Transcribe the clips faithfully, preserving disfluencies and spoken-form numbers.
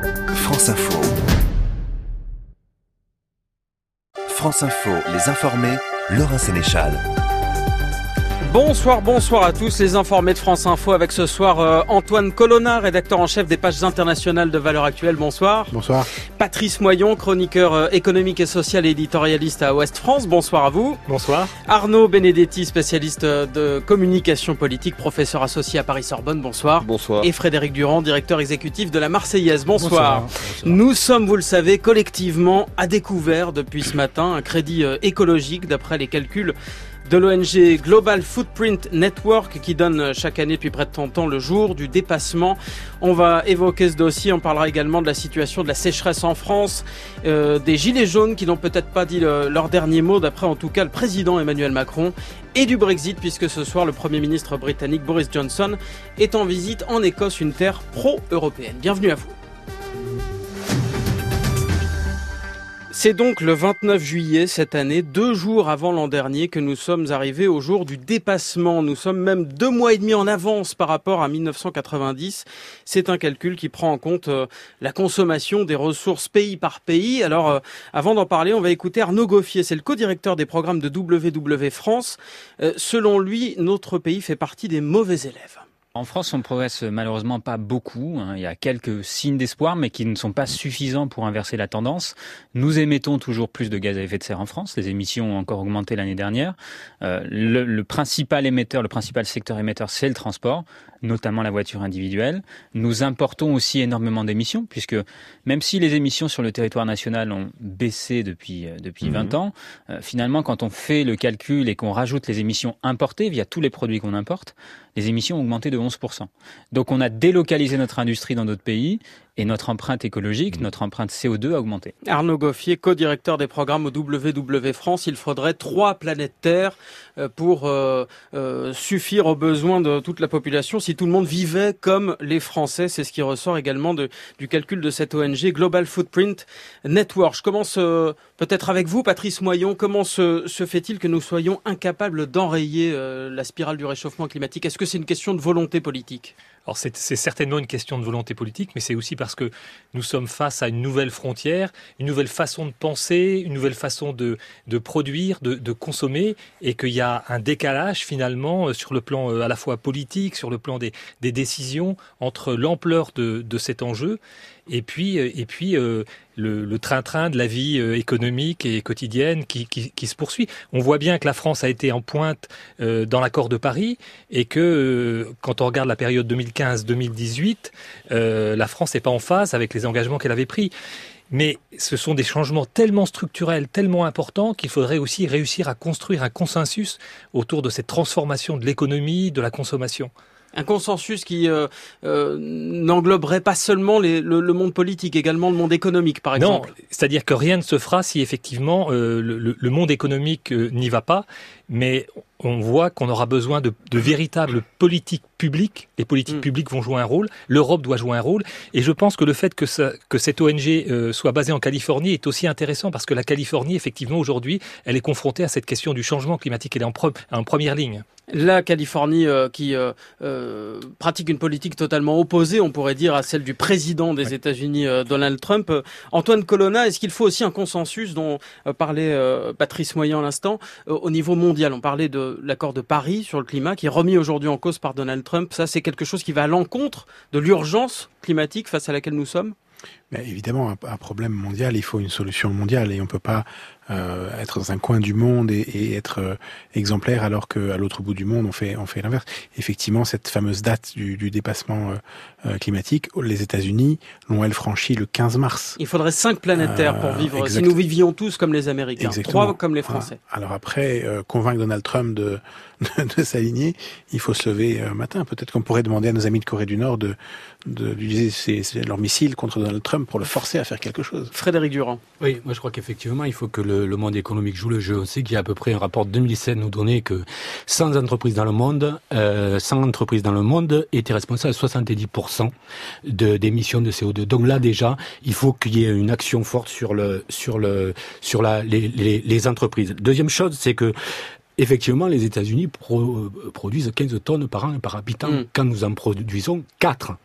France Info. France Info, les informés, Laurent Sénéchal. Bonsoir, bonsoir à tous, les informés de France Info avec ce soir euh, Antoine Colonna, rédacteur en chef des pages internationales de Valeurs Actuelles. Bonsoir. Bonsoir. Patrice Moyon, chroniqueur euh, économique et social et éditorialiste à Ouest France. Bonsoir à vous. Bonsoir. Arnaud Benedetti, spécialiste de communication politique, professeur associé à Paris-Sorbonne. Bonsoir. Bonsoir. Et Frédéric Durand, directeur exécutif de la Marseillaise. Bonsoir. Bonsoir. Bonsoir. Nous sommes, vous le savez, collectivement à découvert depuis ce matin un crédit euh, écologique d'après les calculs de l'O N G Global Footprint Network qui donne chaque année depuis près de trente ans le jour du dépassement. On va évoquer ce dossier, on parlera également de la situation de la sécheresse en France, euh, des gilets jaunes qui n'ont peut-être pas dit le, leur dernier mot d'après en tout cas le président Emmanuel Macron, et du Brexit puisque ce soir le Premier ministre britannique Boris Johnson est en visite en Écosse, une terre pro-européenne. Bienvenue à vous. C'est donc le vingt-neuf juillet cette année, deux jours avant l'an dernier, que nous sommes arrivés au jour du dépassement. Nous sommes même deux mois et demi en avance par rapport à mille neuf cent quatre-vingt-dix. C'est un calcul qui prend en compte euh, la consommation des ressources pays par pays. Alors, euh, avant d'en parler, on va écouter Arnaud Goffier. C'est le co-directeur des programmes de W W France. Euh, selon lui, notre pays fait partie des mauvais élèves. En France, on progresse malheureusement pas beaucoup. Il y a quelques signes d'espoir, mais qui ne sont pas suffisants pour inverser la tendance. Nous émettons toujours plus de gaz à effet de serre en France. Les émissions ont encore augmenté l'année dernière. Euh, le, le principal émetteur, le principal secteur émetteur, c'est le transport, notamment la voiture individuelle. Nous importons aussi énormément d'émissions, puisque même si les émissions sur le territoire national ont baissé depuis, depuis mmh. vingt ans, euh, finalement, quand on fait le calcul et qu'on rajoute les émissions importées via tous les produits qu'on importe, les émissions ont augmenté de onze pour cent. Donc on a délocalisé notre industrie dans d'autres pays et notre empreinte écologique, notre empreinte C O deux a augmenté. Arnaud Goffier, co-directeur des programmes au W W France, il faudrait trois planètes Terre pour euh, euh, suffire aux besoins de toute la population si tout le monde vivait comme les Français. C'est ce qui ressort également de, du calcul de cette O N G Global Footprint Network. Je commence euh, peut-être avec vous, Patrice Moyon. Comment se, se fait-il que nous soyons incapables d'enrayer euh, la spirale du réchauffement climatique ? Est-ce que c'est une question de volonté politique ? Alors c'est, c'est certainement une question de volonté politique, mais c'est aussi parce que nous sommes face à une nouvelle frontière, une nouvelle façon de penser, une nouvelle façon de, de produire, de, de consommer, et qu'il y a un décalage finalement sur le plan à la fois politique, sur le plan des, des décisions, entre l'ampleur de, de cet enjeu et puis, et puis euh, le, le train-train de la vie euh, économique et quotidienne qui, qui, qui se poursuit. On voit bien que la France a été en pointe euh, dans l'accord de Paris et que euh, quand on regarde la période deux mille quinze deux mille dix-huit, euh, la France n'est pas en phase avec les engagements qu'elle avait pris. Mais ce sont des changements tellement structurels, tellement importants qu'il faudrait aussi réussir à construire un consensus autour de cette transformation de l'économie, de la consommation. Un consensus qui euh, euh, n'engloberait pas seulement les, le, le monde politique, également le monde économique, par exemple. Non, c'est-à-dire que rien ne se fera si effectivement euh, le, le monde économique euh, n'y va pas, mais on voit qu'on aura besoin de, de véritables politiques publiques. Les politiques mmh. publiques vont jouer un rôle, l'Europe doit jouer un rôle, et je pense que le fait que, ça, que cette O N G euh, soit basée en Californie est aussi intéressant, parce que la Californie, effectivement, aujourd'hui, elle est confrontée à cette question du changement climatique, elle est en, pre- en première ligne. La Californie euh, qui euh, euh, pratique une politique totalement opposée, on pourrait dire, à celle du président des ouais. États-Unis, euh, Donald Trump. Euh, Antoine Colonna, est-ce qu'il faut aussi un consensus dont euh, parlait euh, Patrice Moyon à l'instant, euh, au niveau mondial ? On parlait de l'accord de Paris sur le climat qui est remis aujourd'hui en cause par Donald Trump. Ça, c'est quelque chose qui va à l'encontre de l'urgence climatique face à laquelle nous sommes ? Mais évidemment, un, un problème mondial, il faut une solution mondiale et on peut pas euh, être dans un coin du monde et, et être euh, exemplaire alors qu'à l'autre bout du monde, on fait, on fait l'inverse. Effectivement, cette fameuse date du, du dépassement euh, climatique, les États-Unis l'ont, elles, franchi le quinze mars. Il faudrait cinq planètes Terre pour vivre, euh, si nous vivions tous comme les Américains, exactement. Trois comme les Français. Voilà. Alors après, euh, convaincre Donald Trump de, de, de s'aligner, il faut se lever euh, matin. Peut-être qu'on pourrait demander à nos amis de Corée du Nord de, de, d'utiliser leurs missiles contre Donald Trump pour le forcer à faire quelque chose. Frédéric Durand. Oui, moi je crois qu'effectivement, il faut que le, le monde économique joue le jeu. On sait qu'il y a à peu près un rapport de deux mille sept nous donnait que cent entreprises dans le monde, euh, cent entreprises dans le monde étaient responsables de soixante-dix pour cent de, d'émissions de C O deux. Donc là déjà, il faut qu'il y ait une action forte sur le, sur le, sur la, les, les, les entreprises. Deuxième chose, c'est que effectivement, les États-Unis pro, produisent quinze tonnes par an et par habitant, mmh. quand nous en produisons quatre.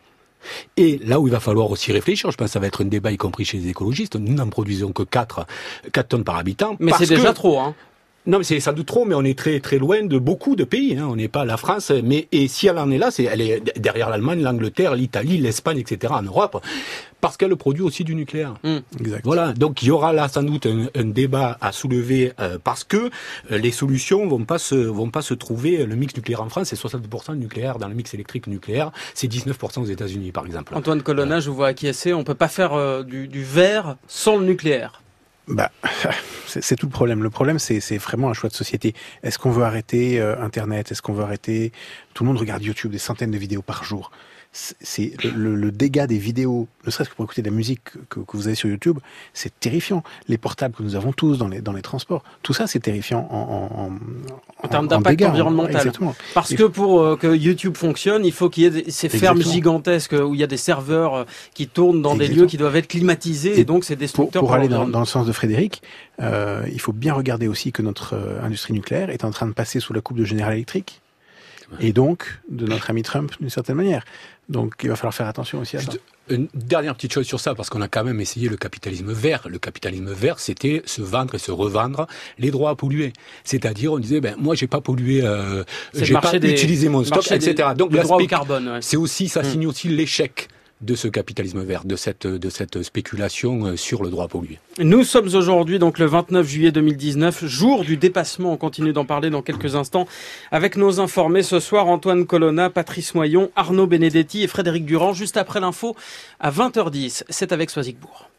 Et là où il va falloir aussi réfléchir, je pense que ça va être un débat y compris chez les écologistes, nous n'en produisons que quatre tonnes par habitant. Mais c'est déjà que... trop, hein. Non, mais c'est sans doute trop, mais on est très très loin de beaucoup de pays. Hein. On n'est pas la France, mais et si elle en est là, c'est elle est derrière l'Allemagne, l'Angleterre, l'Italie, l'Espagne, et cetera en Europe, parce qu'elle produit aussi du nucléaire. Mmh. Exact. Voilà, donc il y aura là sans doute un, un débat à soulever euh, parce que euh, les solutions vont pas se vont pas se trouver. Le mix nucléaire en France, c'est soixante pour cent de nucléaire dans le mix électrique nucléaire, c'est dix-neuf pour cent aux États-Unis par exemple. Antoine Colonna, euh... je vous vois acquiescer. On peut pas faire euh, du, du vert sans le nucléaire. Bah, c'est, c'est tout le problème. Le problème, c'est, c'est vraiment un choix de société. Est-ce qu'on veut arrêter euh, Internet ? Est-ce qu'on veut arrêter... Tout le monde regarde YouTube, des centaines de vidéos par jour. C'est le, le, le dégât des vidéos, ne serait-ce que pour écouter de la musique que, que vous avez sur YouTube, c'est terrifiant. Les portables que nous avons tous dans les, dans les transports, tout ça, c'est terrifiant en, en, en, en termes d'impact dégâts, environnemental. Exactement. Parce que pour euh, que YouTube fonctionne, il faut qu'il y ait des, ces fermes exactement. gigantesques où il y a des serveurs euh, qui tournent dans exactement. Des lieux qui doivent être climatisés, et, et donc c'est destructeur. Pour, pour, pour aller dans, dans le sens de Frédéric, euh, il faut bien regarder aussi que notre euh, industrie nucléaire est en train de passer sous la coupe de General Electric. Et donc, de notre ami Trump, d'une certaine manière. Donc, il va falloir faire attention aussi à ça. Une dernière petite chose sur ça, parce qu'on a quand même essayé le capitalisme vert. Le capitalisme vert, c'était se vendre et se revendre les droits à polluer. C'est-à-dire, on disait, ben, moi, j'ai pas pollué, euh, j'ai pas des, utilisé mon stock, et cetera. Des, donc, le droit au carbone, ouais. C'est aussi, ça signe mmh. aussi l'échec de ce capitalisme vert, de cette, de cette spéculation sur le droit à polluer. Nous sommes aujourd'hui donc le vingt-neuf juillet deux mille dix-neuf, jour du dépassement. On continue d'en parler dans quelques instants avec nos informés ce soir, Antoine Colonna, Patrice Moyon, Arnaud Benedetti et Frédéric Durand, juste après l'info à vingt heures dix. C'est avec Soisigbourg.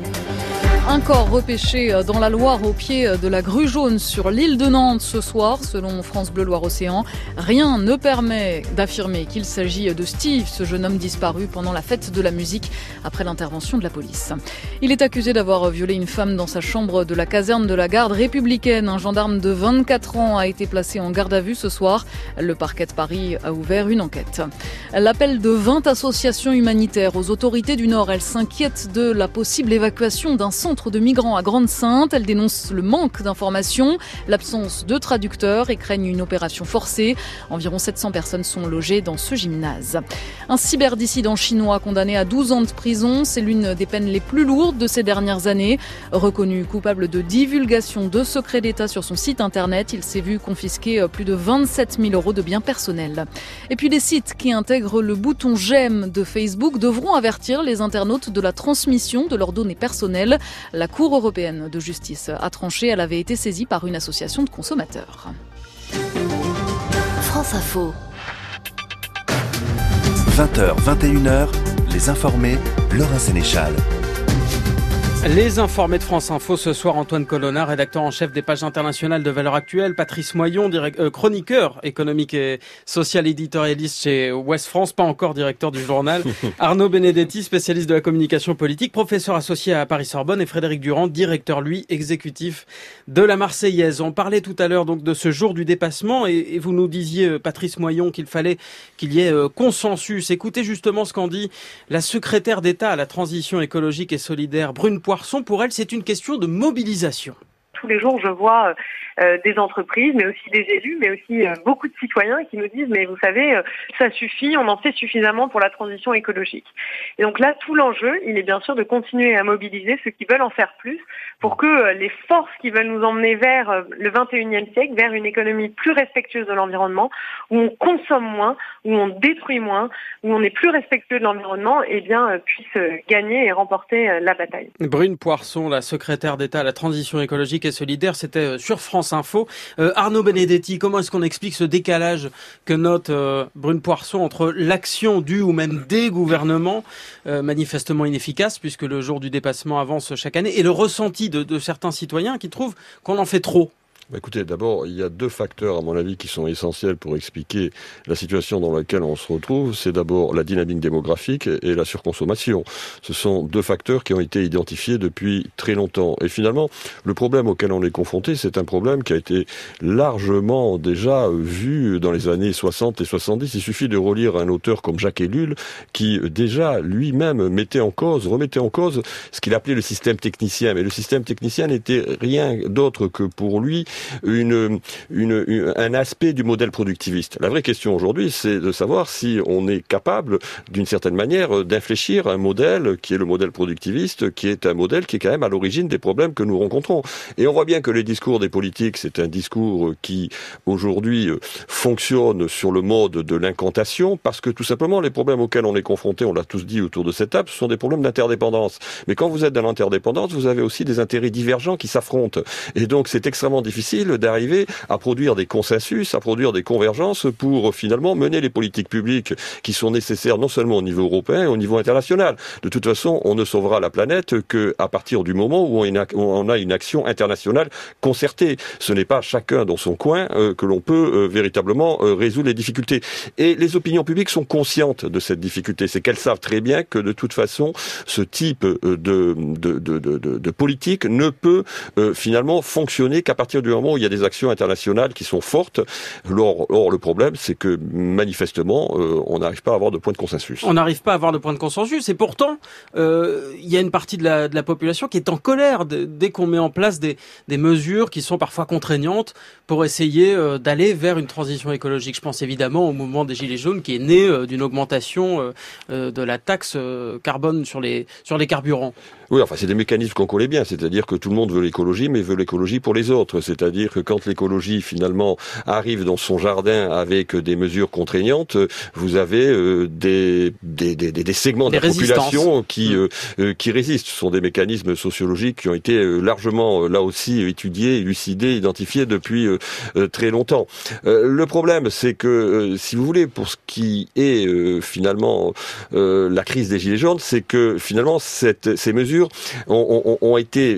Un corps repêché dans la Loire au pied de la Grue Jaune sur l'île de Nantes ce soir, selon France Bleu Loire-Océan. Rien ne permet d'affirmer qu'il s'agit de Steve, ce jeune homme disparu pendant la fête de la musique après l'intervention de la police. Il est accusé d'avoir violé une femme dans sa chambre de la caserne de la garde républicaine. Un gendarme de vingt-quatre ans a été placé en garde à vue ce soir. Le parquet de Paris a ouvert une enquête. L'appel de vingt associations humanitaires aux autorités du Nord. Elles s'inquiètent de la possible évacuation d'un centre de migrants à Grande-Synthe. Elle dénonce le manque d'informations, l'absence de traducteurs et craignent une opération forcée. Environ sept cents personnes sont logées dans ce gymnase. Un cyberdissident chinois condamné à douze ans de prison, c'est l'une des peines les plus lourdes de ces dernières années. Reconnu coupable de divulgation de secrets d'État sur son site internet, il s'est vu confisquer plus de vingt-sept mille euros de biens personnels. Et puis les sites qui intègrent le bouton j'aime de Facebook devront avertir les internautes de la transmission de leurs données personnelles. La Cour européenne de justice a tranché, elle avait été saisie par une association de consommateurs. France Info. vingt heures, vingt et une heures, les informés, Laurent Sénéchal. Les informés de France Info ce soir, Antoine Colonna, rédacteur en chef des pages internationales de Valeurs Actuelles, Patrice Moyon, direct, euh, chroniqueur économique et social éditorialiste chez Ouest France, pas encore directeur du journal, Arnaud Benedetti, spécialiste de la communication politique, professeur associé à Paris-Sorbonne, et Frédéric Durand, directeur, lui, exécutif de la Marseillaise. On parlait tout à l'heure donc de ce jour du dépassement et, et vous nous disiez, Patrice Moyon, qu'il fallait qu'il y ait euh, consensus. Écoutez justement ce qu'en dit la secrétaire d'État à la transition écologique et solidaire, Brune Poirson. Pour elle, c'est une question de mobilisation. Tous les jours, je vois euh, des entreprises, mais aussi des élus, mais aussi euh, beaucoup de citoyens qui nous disent « mais vous savez, euh, ça suffit, on en fait suffisamment pour la transition écologique ». Et donc là, tout l'enjeu, il est bien sûr de continuer à mobiliser ceux qui veulent en faire plus pour que euh, les forces qui veulent nous emmener vers euh, le vingt et unième siècle, vers une économie plus respectueuse de l'environnement, où on consomme moins, où on détruit moins, où on est plus respectueux de l'environnement, eh bien, euh, puissent euh, gagner et remporter euh, la bataille. Brune Poirson, la secrétaire d'État à la transition écologique et solidaire, c'était sur France Info. Euh, Arnaud Benedetti, comment est-ce qu'on explique ce décalage que note euh, Brune Poirson entre l'action du ou même des gouvernements, euh, manifestement inefficace puisque le jour du dépassement avance chaque année, et le ressenti de, de certains citoyens qui trouvent qu'on en fait trop? Bah écoutez, d'abord, il y a deux facteurs, à mon avis, qui sont essentiels pour expliquer la situation dans laquelle on se retrouve. C'est d'abord la dynamique démographique et la surconsommation. Ce sont deux facteurs qui ont été identifiés depuis très longtemps. Et finalement, le problème auquel on est confronté, c'est un problème qui a été largement déjà vu dans les années soixante et soixante-dix. Il suffit de relire un auteur comme Jacques Ellul, qui déjà lui-même mettait en cause, remettait en cause ce qu'il appelait le système technicien. Mais le système technicien n'était rien d'autre que pour lui une, une, une, un aspect du modèle productiviste. La vraie question aujourd'hui, c'est de savoir si on est capable, d'une certaine manière, d'infléchir un modèle qui est le modèle productiviste, qui est un modèle qui est quand même à l'origine des problèmes que nous rencontrons. Et on voit bien que les discours des politiques, c'est un discours qui, aujourd'hui, fonctionne sur le mode de l'incantation, parce que tout simplement, les problèmes auxquels on est confronté, on l'a tous dit autour de cette table, ce sont des problèmes d'interdépendance. Mais quand vous êtes dans l'interdépendance, vous avez aussi des intérêts divergents qui s'affrontent. Et donc, c'est extrêmement difficile d'arriver à produire des consensus, à produire des convergences pour finalement mener les politiques publiques qui sont nécessaires non seulement au niveau européen, et au niveau international. De toute façon, on ne sauvera la planète qu'à partir du moment où on a une action internationale concertée. Ce n'est pas chacun dans son coin euh, que l'on peut euh, véritablement euh, résoudre les difficultés. Et les opinions publiques sont conscientes de cette difficulté. C'est qu'elles savent très bien que de toute façon, ce type de, de, de, de, de, de politique ne peut euh, finalement fonctionner qu'à partir du moment où il y a des actions internationales qui sont fortes. Or, or le problème, c'est que manifestement, euh, on n'arrive pas à avoir de point de consensus. On n'arrive pas à avoir de point de consensus, et pourtant, euh, il y a une partie de la, de la population qui est en colère de, dès qu'on met en place des, des mesures qui sont parfois contraignantes pour essayer euh, d'aller vers une transition écologique. Je pense évidemment au mouvement des Gilets jaunes qui est né euh, d'une augmentation euh, euh, de la taxe euh, carbone sur les, sur les carburants. Oui, enfin, c'est des mécanismes qu'on connaît bien, c'est-à-dire que tout le monde veut l'écologie, mais veut l'écologie pour les autres. C'est-à-dire que quand l'écologie, finalement, arrive dans son jardin avec des mesures contraignantes, vous avez euh, des, des, des, des segments des de la population qui, mmh. euh, qui résistent. Ce sont des mécanismes sociologiques qui ont été euh, largement, euh, là aussi, étudiés, élucidés, identifiés depuis euh, euh, très longtemps. Euh, le problème, c'est que, euh, si vous voulez, pour ce qui est, euh, finalement, euh, la crise des Gilets jaunes, c'est que, finalement, cette, ces mesures Ont, ont, ont été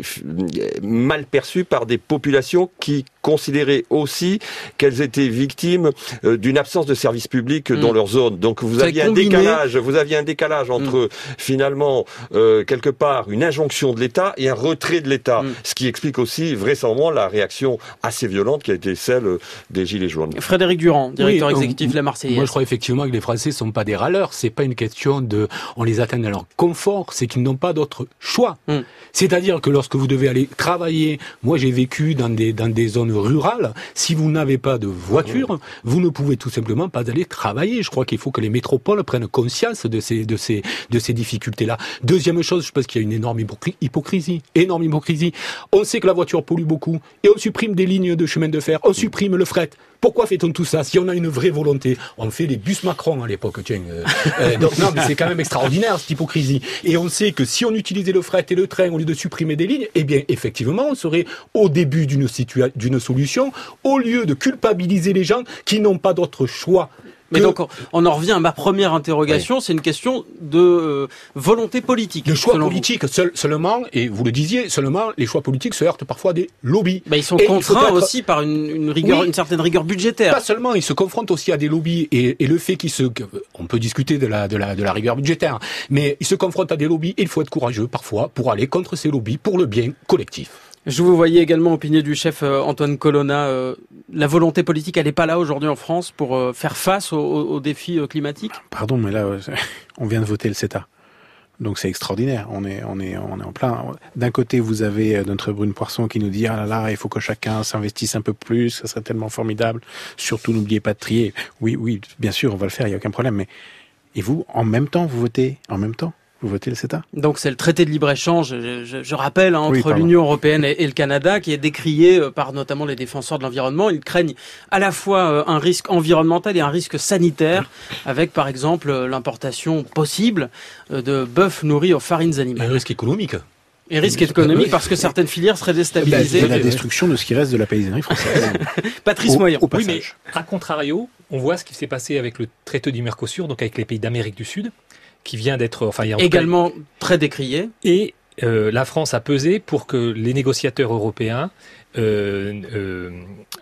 mal perçues par des populations qui considéraient aussi qu'elles étaient victimes euh, d'une absence de services publics mmh. dans leur zone. Donc vous aviez un combiné. décalage, vous aviez un décalage entre mmh. finalement euh, quelque part une injonction de l'État et un retrait de l'État, mmh. ce qui explique aussi vraisemblablement la réaction assez violente qui a été celle des Gilets jaunes. Frédéric Durand, directeur oui, exécutif de la Marseillaise. Moi je crois effectivement que les Français sont pas des râleurs. C'est pas une question de on les atteint dans leur confort, c'est qu'ils n'ont pas d'autre choix. Mmh. C'est-à-dire que lorsque vous devez aller travailler, moi j'ai vécu dans des dans des zones rurales, si vous n'avez pas de voiture, mmh. vous ne pouvez tout simplement pas aller travailler. Je crois qu'il faut que les métropoles prennent conscience de ces de ces de ces difficultés-là. Deuxième chose, je pense qu'il y a une énorme hypocrisie, énorme hypocrisie. On sait que la voiture pollue beaucoup et on supprime des lignes de chemin de fer, on supprime le fret. Pourquoi fait-on tout ça? Si on a une vraie volonté, on fait les bus Macron à l'époque, tiens. Euh, euh, donc non, mais c'est quand même extraordinaire cette hypocrisie. Et on sait que si on utilisait le fret et le train au lieu de supprimer des lignes, eh bien effectivement, on serait au début d'une situa- d'une solution, au lieu de culpabiliser les gens qui n'ont pas d'autre choix. Mais donc, on en revient à ma première interrogation, oui. C'est une question de euh, volonté politique. Le choix politique, seul, seulement, et vous le disiez, seulement, les choix politiques se heurtent parfois à des lobbies. Ben, ils sont et contraints être... aussi par une, une rigueur, oui. une certaine rigueur budgétaire. Pas seulement, ils se confrontent aussi à des lobbies, et, et le fait qu'ils se, on peut discuter de la, de la, de la rigueur budgétaire, mais ils se confrontent à des lobbies, et il faut être courageux, parfois, pour aller contre ces lobbies, pour le bien collectif. Je vous voyais également opiner du chef euh, Antoine Colonna. Euh, la volonté politique, elle n'est pas là aujourd'hui en France pour euh, faire face aux, aux défis euh, climatiques. Pardon, mais là, euh, on vient de voter le CETA. Donc c'est extraordinaire. On est, on est, on est en plein. D'un côté, vous avez notre Brune Poisson qui nous dit ah là là, il faut que chacun s'investisse un peu plus. Ça serait tellement formidable. Surtout, n'oubliez pas de trier. Oui, oui, bien sûr, on va le faire. Il y a aucun problème. Mais et vous, en même temps, vous votez en même temps. Vous votez le CETA? Donc c'est le traité de libre-échange, je, je, je rappelle, hein, entre oui, l'Union européenne et, et le Canada, qui est décrié par notamment les défenseurs de l'environnement. Ils craignent à la fois un risque environnemental et un risque sanitaire, avec par exemple l'importation possible de bœuf nourri aux farines animales. Un risque économique. Et risque économique parce que certaines filières seraient déstabilisées. C'est la destruction de ce qui reste de la paysannerie française. Patrice Moyon. Oui, mais à contrario, on voit ce qui s'est passé avec le traité du Mercosur, donc avec les pays d'Amérique du Sud, qui vient d'être enfin également cas, très décrié. Et euh, la France a pesé pour que les négociateurs européens euh, euh,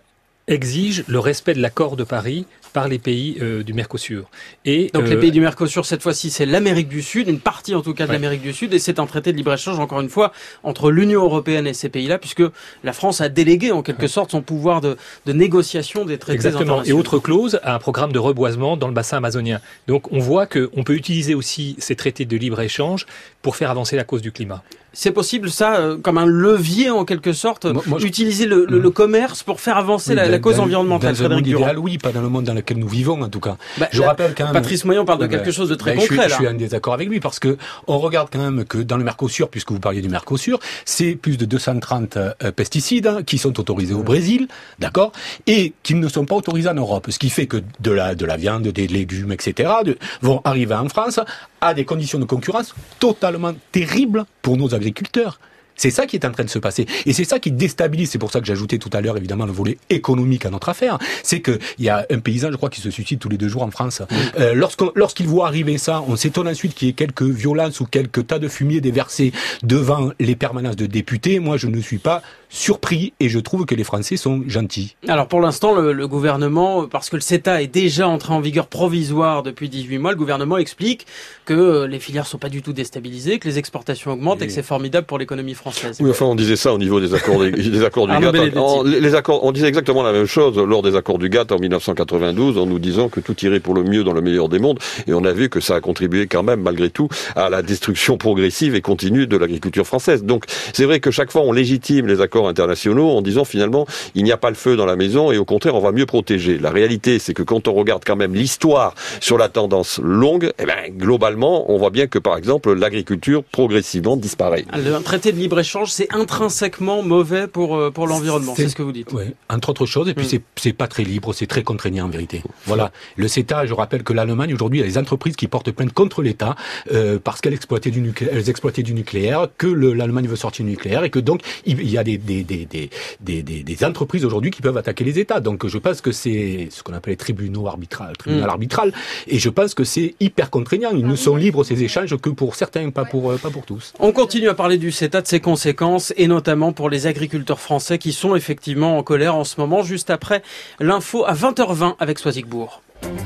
exige le respect de l'accord de Paris par les pays euh, du Mercosur. Et, Donc euh, les pays du Mercosur, cette fois-ci, c'est l'Amérique du Sud, une partie en tout cas de ouais. l'Amérique du Sud, et c'est un traité de libre-échange, encore une fois, entre l'Union européenne et ces pays-là, puisque la France a délégué en quelque ouais. sorte son pouvoir de, de négociation des traités Exactement. internationaux. Et autre clause, un programme de reboisement dans le bassin amazonien. Donc on voit qu'on peut utiliser aussi ces traités de libre-échange pour faire avancer la cause du climat. C'est possible, ça, euh, comme un levier, en quelque sorte, moi, moi, utiliser le, le, le commerce pour faire avancer oui, la, la cause dans, environnementale, dans Frédéric Durand. Idéal, oui, pas dans le monde dans lequel nous vivons, en tout cas. Bah, je là, rappelle quand même... Patrice Moyon parle de quelque chose de très bah, concret, je suis, là. Je suis en désaccord avec lui, parce que on regarde quand même que dans le Mercosur, puisque vous parliez du Mercosur, c'est plus de deux cent trente euh, pesticides hein, qui sont autorisés au Brésil, d'accord, et qui ne sont pas autorisés en Europe, ce qui fait que de la, de la viande, des légumes, et cetera, de, vont arriver en France à des conditions de concurrence totalement terribles pour nos agriculteurs. C'est ça qui est en train de se passer. Et c'est ça qui déstabilise. C'est pour ça que j'ajoutais tout à l'heure, évidemment, le volet économique à notre affaire. C'est qu'il y a un paysan, je crois, qui se suicide tous les deux jours en France. Euh, lorsqu'on, lorsqu'il voit arriver ça, on s'étonne ensuite qu'il y ait quelques violences ou quelques tas de fumier déversés devant les permanences de députés. Moi, je ne suis pas surpris et je trouve que les Français sont gentils. Alors, pour l'instant, le, le gouvernement, parce que le CETA est déjà entré en vigueur provisoire depuis dix-huit mois, le gouvernement explique que les filières sont pas du tout déstabilisées, que les exportations augmentent et, et que c'est formidable pour l'économie française. Oui, enfin, on disait ça au niveau des accords, des, des accords du G A T T. En, les, les accords, on disait exactement la même chose lors des accords du G A T T en mille neuf cent quatre-vingt-douze, en nous disant que tout irait pour le mieux dans le meilleur des mondes. Et on a vu que ça a contribué quand même, malgré tout, à la destruction progressive et continue de l'agriculture française. Donc, c'est vrai que chaque fois, on légitime les accords internationaux en disant finalement, il n'y a pas le feu dans la maison et au contraire, on va mieux protéger. La réalité, c'est que quand on regarde quand même l'histoire sur la tendance longue, eh ben, globalement, on voit bien que, par exemple, l'agriculture progressivement disparaît. Le traité de libre-échange, c'est intrinsèquement mauvais pour, pour l'environnement, c'est, c'est ce que vous dites. Oui, entre autres choses, et puis mmh. c'est, c'est pas très libre, c'est très contraignant en vérité. Voilà. Le CETA, je rappelle que l'Allemagne, aujourd'hui, il y a des entreprises qui portent plainte contre l'État euh, parce qu'elles exploitaient du nucléaire, elles exploitaient du nucléaire, que le, l'Allemagne veut sortir du nucléaire, et que donc, il y a des, des, des, des, des, des, des entreprises aujourd'hui qui peuvent attaquer les États. Donc, je pense que c'est ce qu'on appelle les tribunaux arbitrales, tribunal mmh. arbitral, et je pense que c'est hyper contraignant. Ils ne sont libres, ces échanges, que pour certains, pas pour, euh, pas pour tous. On continue à parler du CETA, de ses conséquences, et notamment pour les agriculteurs français qui sont effectivement en colère en ce moment, juste après l'info à vingt heures vingt avec Soisigbourg.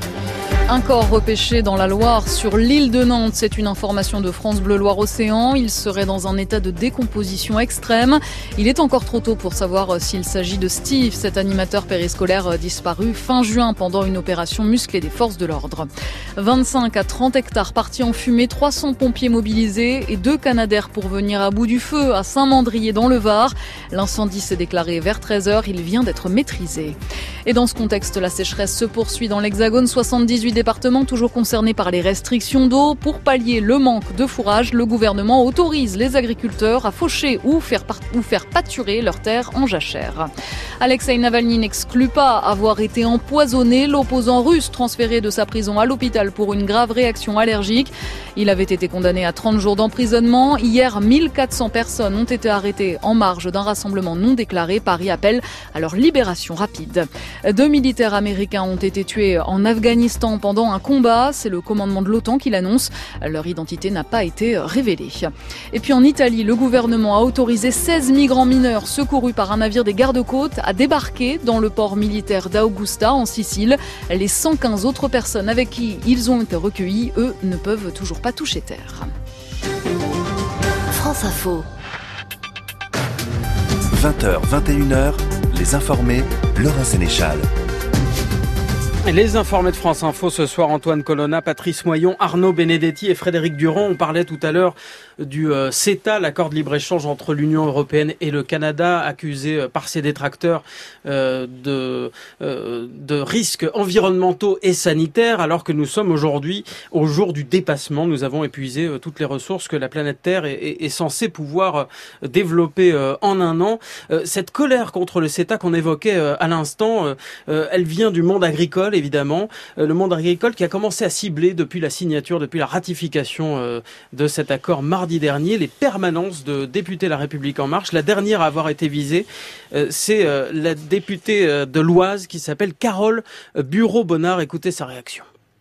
Un corps repêché dans la Loire sur l'île de Nantes, c'est une information de France Bleu Loire-Océan. Il serait dans un état de décomposition extrême. Il est encore trop tôt pour savoir s'il s'agit de Steve, cet animateur périscolaire disparu fin juin pendant une opération musclée des forces de l'ordre. vingt-cinq à trente hectares partis en fumée, trois cents pompiers mobilisés et deux Canadair pour venir à bout du feu à Saint-Mandrier dans le Var. L'incendie s'est déclaré vers treize heures, il vient d'être maîtrisé. Et dans ce contexte, la sécheresse se poursuit dans l'Hexagone, soixante-dix-huit départements toujours concernés par les restrictions d'eau. Pour pallier le manque de fourrage, le gouvernement autorise les agriculteurs à faucher ou faire, part- ou faire pâturer leurs terres en jachère. Alexei Navalny n'exclut pas avoir été empoisonné. L'opposant russe transféré de sa prison à l'hôpital pour une grave réaction allergique. Il avait été condamné à trente jours d'emprisonnement. Hier, mille quatre cents personnes ont été arrêtées en marge d'un rassemblement non déclaré. Paris appelle à leur libération rapide. Deux militaires américains ont été tués en Afghanistan pendant un combat. C'est le commandement de l'OTAN qui l'annonce. Leur identité n'a pas été révélée. Et puis en Italie, le gouvernement a autorisé seize migrants mineurs secourus par un navire des gardes-côtes à débarquer dans le port militaire d'Augusta en Sicile. Les cent quinze autres personnes avec qui ils ont été recueillis, eux, ne peuvent toujours pas toucher terre. France Info. vingt heures, vingt et une heures, les informés, Laurent Sénéchal. Les informés de France Info ce soir, Antoine Colonna, Patrice Moyon, Arnaud Benedetti et Frédéric Durand. On parlait tout à l'heure du euh, CETA, l'accord de libre-échange entre l'Union européenne et le Canada, accusé euh, par ses détracteurs euh, de, euh, de risques environnementaux et sanitaires, alors que nous sommes aujourd'hui au jour du dépassement. Nous avons épuisé euh, toutes les ressources que la planète Terre est, est, est censée pouvoir euh, développer euh, en un an. Euh, cette colère contre le CETA qu'on évoquait euh, à l'instant, euh, euh, elle vient du monde agricole, évidemment. Euh, le monde agricole qui a commencé à cibler depuis la signature, depuis la ratification euh, de cet accord mardi dernier, les permanences de députés La République En Marche. La dernière à avoir été visée, euh, c'est euh, la députée euh, de l'Oise qui s'appelle Carole Bureau-Bonnard. Écoutez sa réaction.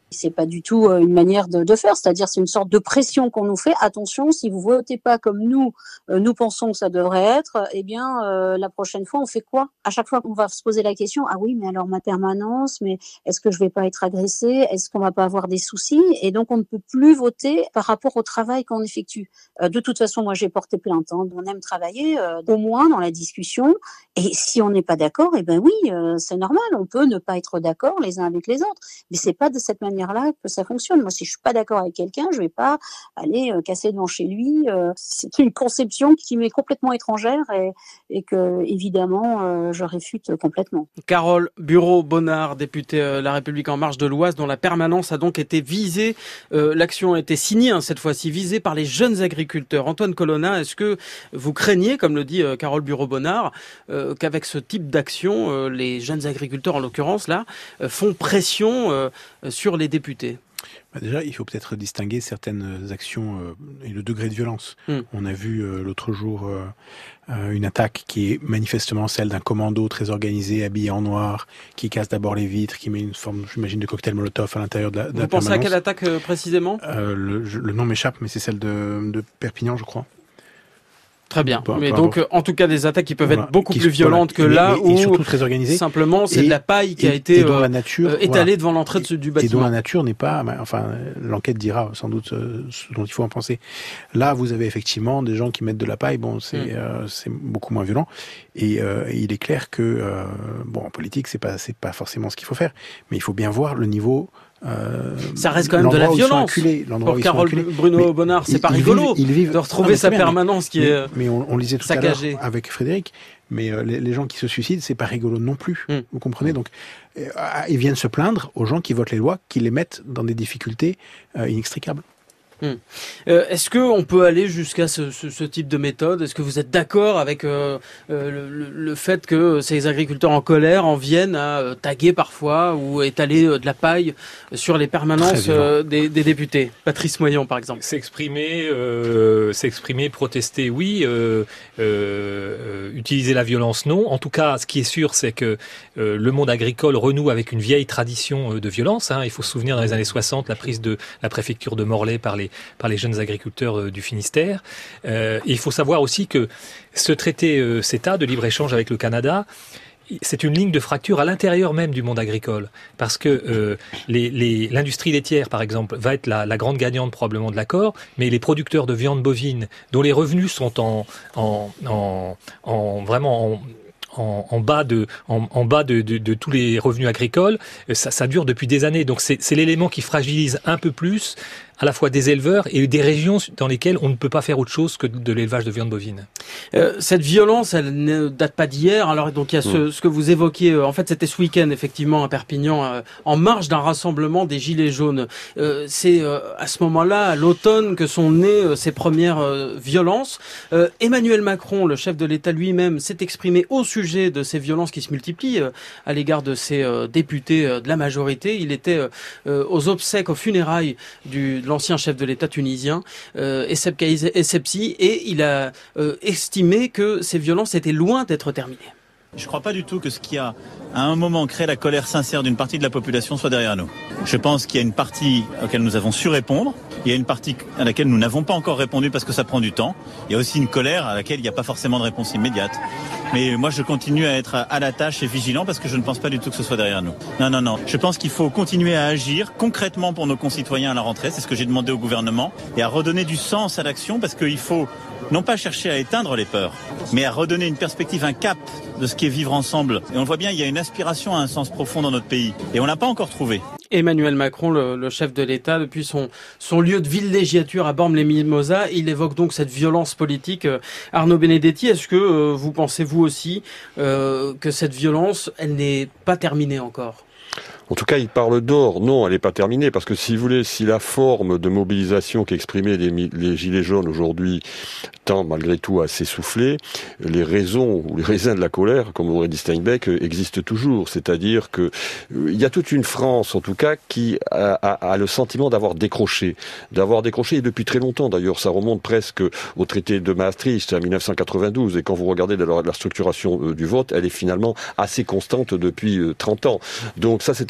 C'est pas du tout une manière de, de faire, c'est-à-dire c'est une sorte de pression qu'on nous fait. Attention, si vous votez pas comme nous, euh, nous pensons que ça devrait être, eh bien euh, la prochaine fois on fait quoi? À chaque fois qu'on va se poser la question, ah oui, mais alors ma permanence, mais est-ce que je vais pas être agressée? Est-ce qu'on va pas avoir des soucis? Et donc on ne peut plus voter par rapport au travail qu'on effectue. Euh, de toute façon, moi j'ai porté plainte. Hein. On aime travailler euh, au moins dans la discussion. Et si on n'est pas d'accord, eh ben oui, euh, c'est normal. On peut ne pas être d'accord les uns avec les autres, mais c'est pas de cette manière là que ça fonctionne. Moi, si je suis pas d'accord avec quelqu'un, je vais pas aller euh, casser devant chez lui. Euh, c'est une conception qui m'est complètement étrangère et, et que, évidemment, euh, je réfute complètement. Carole Bureau-Bonnard, députée euh, La République En Marche de l'Oise, dont la permanence a donc été visée. Euh, l'action a été signée, hein, cette fois-ci, visée par les jeunes agriculteurs. Antoine Colonna, est-ce que vous craignez, comme le dit euh, Carole Bureau-Bonnard, euh, qu'avec ce type d'action, euh, les jeunes agriculteurs, en l'occurrence, là, euh, font pression euh, sur les députés? Bah déjà, il faut peut-être distinguer certaines actions euh, et le degré de violence. Mm. On a vu euh, l'autre jour euh, euh, une attaque qui est manifestement celle d'un commando très organisé, habillé en noir, qui casse d'abord les vitres, qui met une forme, j'imagine, de cocktail Molotov à l'intérieur de la, de Vous la pensez permanence. à quelle attaque euh, précisément? euh, le, je, le nom m'échappe, mais c'est celle de, de Perpignan, je crois. Très bien. Peu, mais peu donc, importe. en tout cas, des attaques qui peuvent Voilà. être beaucoup qui, plus violentes voilà. que là mais, mais, où surtout très organisées. Simplement, c'est et, de la paille qui et, a été et dont euh, la nature, euh, étalée voilà. devant l'entrée de, du bâtiment. Et dont la nature n'est pas, enfin, l'enquête dira sans doute euh, ce dont il faut en penser. Là, vous avez effectivement des gens qui mettent de la paille. Bon, c'est mm. euh, c'est beaucoup moins violent. Et euh, il est clair que, euh, bon, en politique, c'est pas c'est pas forcément ce qu'il faut faire, mais il faut bien voir le niveau. Euh, ça reste quand même de la violence. Acculés, pour Carole Bruno-Bonnard, c'est pas rigolo vivent, vivent, de retrouver non, sa bien, permanence qui mais, est mais on, on lisait tout saccagée. À l'heure avec Frédéric, mais euh, les, les gens qui se suicident, c'est pas rigolo non plus. Mm. Vous comprenez? Donc, euh, ils viennent se plaindre aux gens qui votent les lois, qui les mettent dans des difficultés euh, inextricables. Hum. Euh, est-ce que on peut aller jusqu'à ce, ce, ce type de méthode? Est-ce que vous êtes d'accord avec euh, euh, le, le fait que ces agriculteurs en colère en viennent à euh, taguer parfois ou étaler euh, de la paille sur les permanences euh, des, des députés? Patrice Moyon, par exemple. S'exprimer, euh, s'exprimer, protester, oui. Euh, euh, utiliser la violence, non. En tout cas, ce qui est sûr, c'est que euh, le monde agricole renoue avec une vieille tradition de violence. Hein. Il faut se souvenir dans les années soixante, la prise de la préfecture de Morlaix par les par les jeunes agriculteurs euh, du Finistère. Euh, et il faut savoir aussi que ce traité euh, CETA de libre-échange avec le Canada, c'est une ligne de fracture à l'intérieur même du monde agricole. Parce que euh, les, les, l'industrie laitière, par exemple, va être la, la grande gagnante probablement de l'accord, mais les producteurs de viande bovine, dont les revenus sont en, en, en, en vraiment... En, En, en bas de, en, en bas de, de, de tous les revenus agricoles, ça, ça dure depuis des années. Donc c'est, c'est l'élément qui fragilise un peu plus à la fois des éleveurs et des régions dans lesquelles on ne peut pas faire autre chose que de l'élevage de viande bovine. Euh, cette violence, elle ne date pas d'hier. Alors donc il y a ce, ce que vous évoquiez. En fait, c'était ce week-end effectivement à Perpignan, euh, en marge d'un rassemblement des Gilets jaunes. Euh, c'est euh, à ce moment-là, à l'automne, que sont nées euh, ces premières euh, violences. Euh, Emmanuel Macron, le chef de l'État lui-même, s'est exprimé au sujet de ces violences qui se multiplient euh, à l'égard de ces euh, députés euh, de la majorité. Il était euh, aux obsèques, aux funérailles du l'ancien chef de l'État tunisien, euh, Esseb Essebsi, et il a euh, estimé que ces violences étaient loin d'être terminées. Je ne crois pas du tout que ce qui a, à un moment, créé la colère sincère d'une partie de la population soit derrière nous. Je pense qu'il y a une partie à laquelle nous avons su répondre, il y a une partie à laquelle nous n'avons pas encore répondu parce que ça prend du temps. Il y a aussi une colère à laquelle il n'y a pas forcément de réponse immédiate. Mais moi, je continue à être à la tâche et vigilant parce que je ne pense pas du tout que ce soit derrière nous. Non, non, non. Je pense qu'il faut continuer à agir concrètement pour nos concitoyens à la rentrée. C'est ce que j'ai demandé au gouvernement. Et à redonner du sens à l'action parce qu'il faut non pas chercher à éteindre les peurs, mais à redonner une perspective, un cap de ce qu'est vivre ensemble. Et on le voit bien, il y a une aspiration à un sens profond dans notre pays. Et on l'a pas encore trouvé. Emmanuel Macron, le, le chef de l'État, depuis son, son lieu de villégiature à Bormes-les-Mimosas, il évoque donc cette violence politique. Euh, Arnaud Benedetti, est-ce que euh, vous pensez vous aussi euh, que cette violence, elle n'est pas terminée encore ? En tout cas, il parle d'or. Non, elle n'est pas terminée, parce que si vous voulez, si la forme de mobilisation qu'exprimaient les, les Gilets jaunes aujourd'hui tend malgré tout à s'essouffler, les raisons ou les raisins de la colère, comme aurait dit Steinbeck, existent toujours. C'est-à-dire que euh, il y a toute une France, en tout cas, qui a, a, a le sentiment d'avoir décroché, d'avoir décroché et depuis très longtemps. D'ailleurs, ça remonte presque au traité de Maastricht en dix-neuf cent quatre-vingt-douze. Et quand vous regardez la, la structuration euh, du vote, elle est finalement assez constante depuis euh, trente ans. Donc ça, c'est un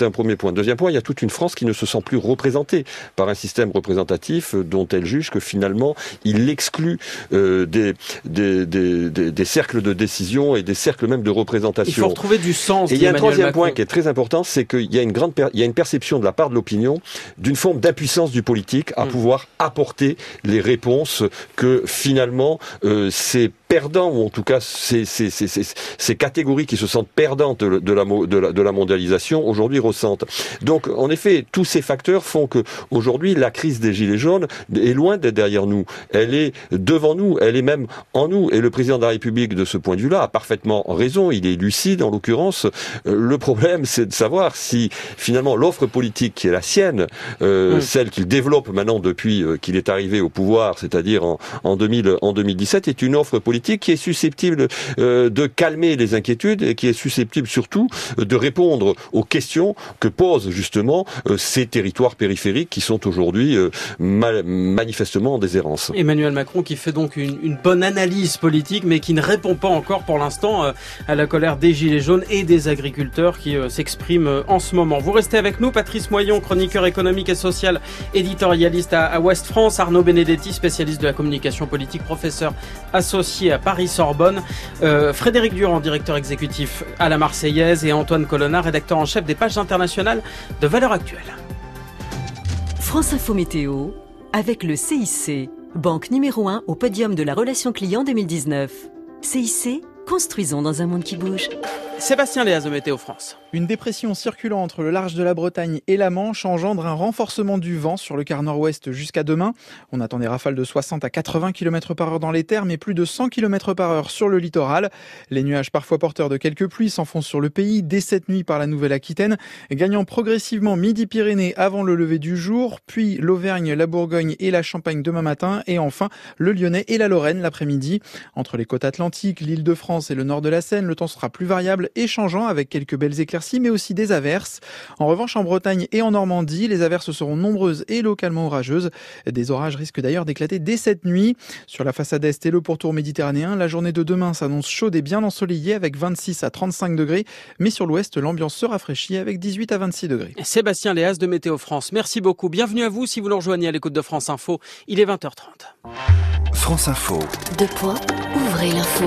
un premier point. Deuxième point, il y a toute une France qui ne se sent plus représentée par un système représentatif dont elle juge que finalement il l'exclut euh, des, des, des, des, des cercles de décision et des cercles même de représentation. Il faut retrouver du sens. Et il y a un troisième Macron. point qui est très important, c'est qu'il y a une grande, per- il y a une perception de la part de l'opinion d'une forme d'impuissance du politique à mmh. pouvoir apporter les réponses que finalement euh, ces perdants, ou en tout cas ces, ces, ces, ces, ces catégories qui se sentent perdantes de, de, la, de, la, de la mondialisation aujourd'hui ressentent. Donc en effet, tous ces facteurs font que aujourd'hui la crise des Gilets jaunes est loin d'être derrière nous. Elle est devant nous, elle est même en nous. Et le président de la République, de ce point de vue-là, a parfaitement raison. Il est lucide en l'occurrence. Le problème, c'est de savoir si finalement l'offre politique qui est la sienne, euh, oui. celle qu'il développe maintenant depuis euh, qu'il est arrivé au pouvoir, c'est-à-dire en, en, deux mille, en deux mille dix-sept, est une offre politique qui est susceptible euh, de calmer les inquiétudes et qui est susceptible surtout de répondre aux questions que posent justement euh, ces territoires périphériques qui sont aujourd'hui euh, mal, manifestement en déshérence. Emmanuel Macron qui fait donc une, une bonne analyse politique mais qui ne répond pas encore pour l'instant euh, à la colère des Gilets jaunes et des agriculteurs qui euh, s'expriment euh, en ce moment. Vous restez avec nous, Patrice Moyon, chroniqueur économique et social, éditorialiste à, à Ouest France, Arnaud Benedetti, spécialiste de la communication politique, professeur associé à Paris-Sorbonne, euh, Frédéric Durand, directeur exécutif à la Marseillaise, et Antoine Colonna, rédacteur en chef des pages internationales de Valeurs Actuelles. France Info Météo, avec le C I C, banque numéro un au podium de la relation client deux mille dix-neuf. C I C, construisons dans un monde qui bouge. Sébastien Léaz de Météo France. Une dépression circulant entre le large de la Bretagne et la Manche engendre un renforcement du vent sur le quart nord-ouest jusqu'à demain. On attend des rafales de soixante à quatre-vingts kilomètres par heure dans les terres, mais plus de cent kilomètres par heure sur le littoral. Les nuages parfois porteurs de quelques pluies s'enfoncent sur le pays dès cette nuit par la Nouvelle-Aquitaine, gagnant progressivement Midi-Pyrénées avant le lever du jour, puis l'Auvergne, la Bourgogne et la Champagne demain matin, et enfin le Lyonnais et la Lorraine l'après-midi. Entre les côtes atlantiques, l'Île-de-France et le nord de la Seine, le temps sera plus variable et changeant avec quelques belles éclaircies, mais aussi des averses. En revanche, en Bretagne et en Normandie, les averses seront nombreuses et localement orageuses. Des orages risquent d'ailleurs d'éclater dès cette nuit. Sur la façade est et le pourtour méditerranéen, la journée de demain s'annonce chaude et bien ensoleillée avec vingt-six à trente-cinq degrés, mais sur l'ouest, l'ambiance se rafraîchit avec dix-huit à vingt-six degrés. Sébastien Léaz de Météo France, merci beaucoup. Bienvenue à vous si vous nous rejoignez à l'écoute de France Info. Il est vingt heures trente. France Info. Deux points, ouvrez l'info.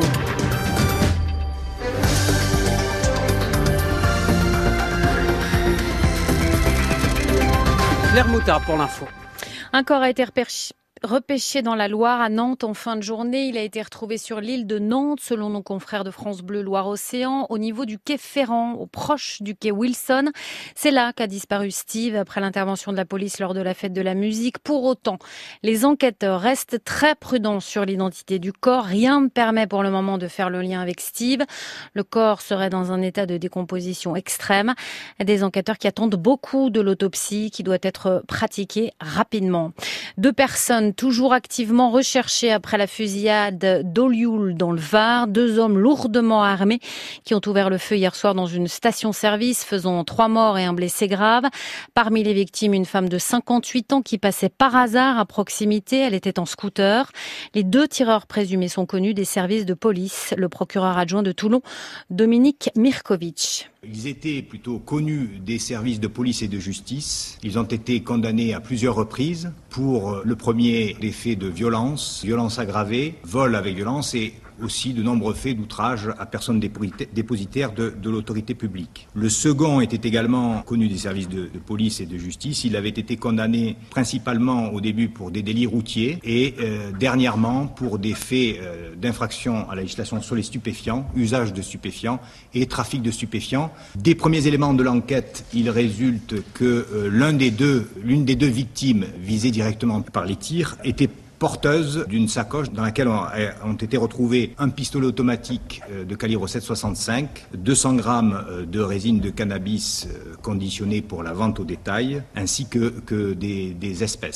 Claire Moutard pour l'info. Un corps a été repêché. Repêché dans la Loire à Nantes en fin de journée, il a été retrouvé sur l'île de Nantes, selon nos confrères de France Bleu Loire-Océan, au niveau du quai Ferrand, au proche du quai Wilson. C'est là qu'a disparu Steve après l'intervention de la police lors de la fête de la musique. Pour autant, les enquêteurs restent très prudents sur l'identité du corps. Rien ne permet pour le moment de faire le lien avec Steve. Le corps serait dans un état de décomposition extrême. Des enquêteurs qui attendent beaucoup de l'autopsie qui doit être pratiquée rapidement. Deux personnes toujours activement recherchés après la fusillade d'Olioul dans le Var. Deux hommes lourdement armés qui ont ouvert le feu hier soir dans une station-service, faisant trois morts et un blessé grave. Parmi les victimes, une femme de cinquante-huit ans qui passait par hasard à proximité. Elle était en scooter. Les deux tireurs présumés sont connus des services de police. Le procureur adjoint de Toulon, Dominique Mirkovic. Ils étaient plutôt connus des services de police et de justice. Ils ont été condamnés à plusieurs reprises pour le premier, des faits de violence, violence aggravée, vol avec violence et aussi de nombreux faits d'outrage à personnes dépositaires de, de l'autorité publique. Le second était également connu des services de, de police et de justice. Il avait été condamné principalement au début pour des délits routiers et euh, dernièrement pour des faits euh, d'infraction à la législation sur les stupéfiants, usage de stupéfiants et trafic de stupéfiants. Des premiers éléments de l'enquête, il résulte que euh, l'un des deux, l'une des deux victimes visées directement par les tirs était porteuse d'une sacoche dans laquelle ont été retrouvés un pistolet automatique de calibre sept soixante-cinq, deux cents grammes de résine de cannabis conditionnée pour la vente au détail, ainsi que, que des, des espèces.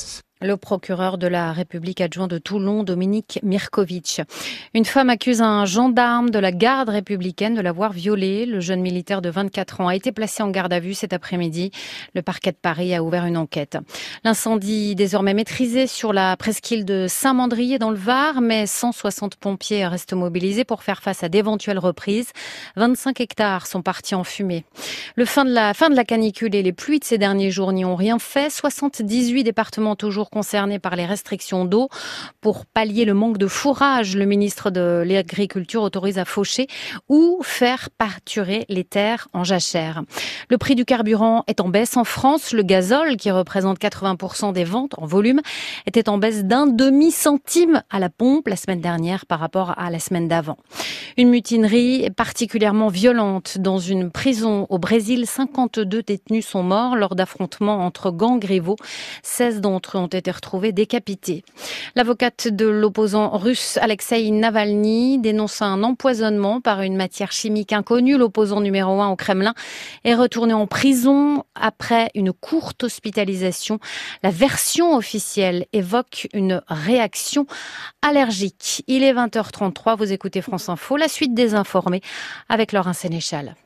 Le procureur de la République adjoint de Toulon, Dominique Mirkovic. Une femme accuse un gendarme de la garde républicaine de l'avoir violée. Le jeune militaire de vingt-quatre ans a été placé en garde à vue cet après-midi. Le parquet de Paris a ouvert une enquête. L'incendie désormais maîtrisé sur la presqu'île de Saint-Mandrier dans le Var, mais cent soixante pompiers restent mobilisés pour faire face à d'éventuelles reprises. vingt-cinq hectares sont partis en fumée. Le fin de la fin de la canicule et les pluies de ces derniers jours n'y ont rien fait. soixante-dix-huit départements toujours concernés par les restrictions d'eau. Pour pallier le manque de fourrage, le ministre de l'Agriculture autorise à faucher ou faire pâturer les terres en jachère. Le prix du carburant est en baisse en France. Le gazole, qui représente quatre-vingts pour cent des ventes en volume, était en baisse d'un demi-centime à la pompe la semaine dernière par rapport à la semaine d'avant. Une mutinerie particulièrement violente dans une prison au Brésil. cinquante-deux détenus sont morts lors d'affrontements entre gangs rivaux. seize d'entre eux ont été retrouvés décapités. L'avocate de l'opposant russe Alexei Navalny dénonce un empoisonnement par une matière chimique inconnue. L'opposant numéro un au Kremlin est retourné en prison après une courte hospitalisation. La version officielle évoque une réaction allergique. Il est vingt heures trente-trois, vous écoutez France Info, la suite des informés avec Laurent Sénéchal.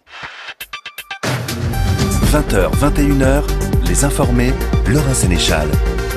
vingt heures, vingt et une heures, les informés, Laurent Sénéchal.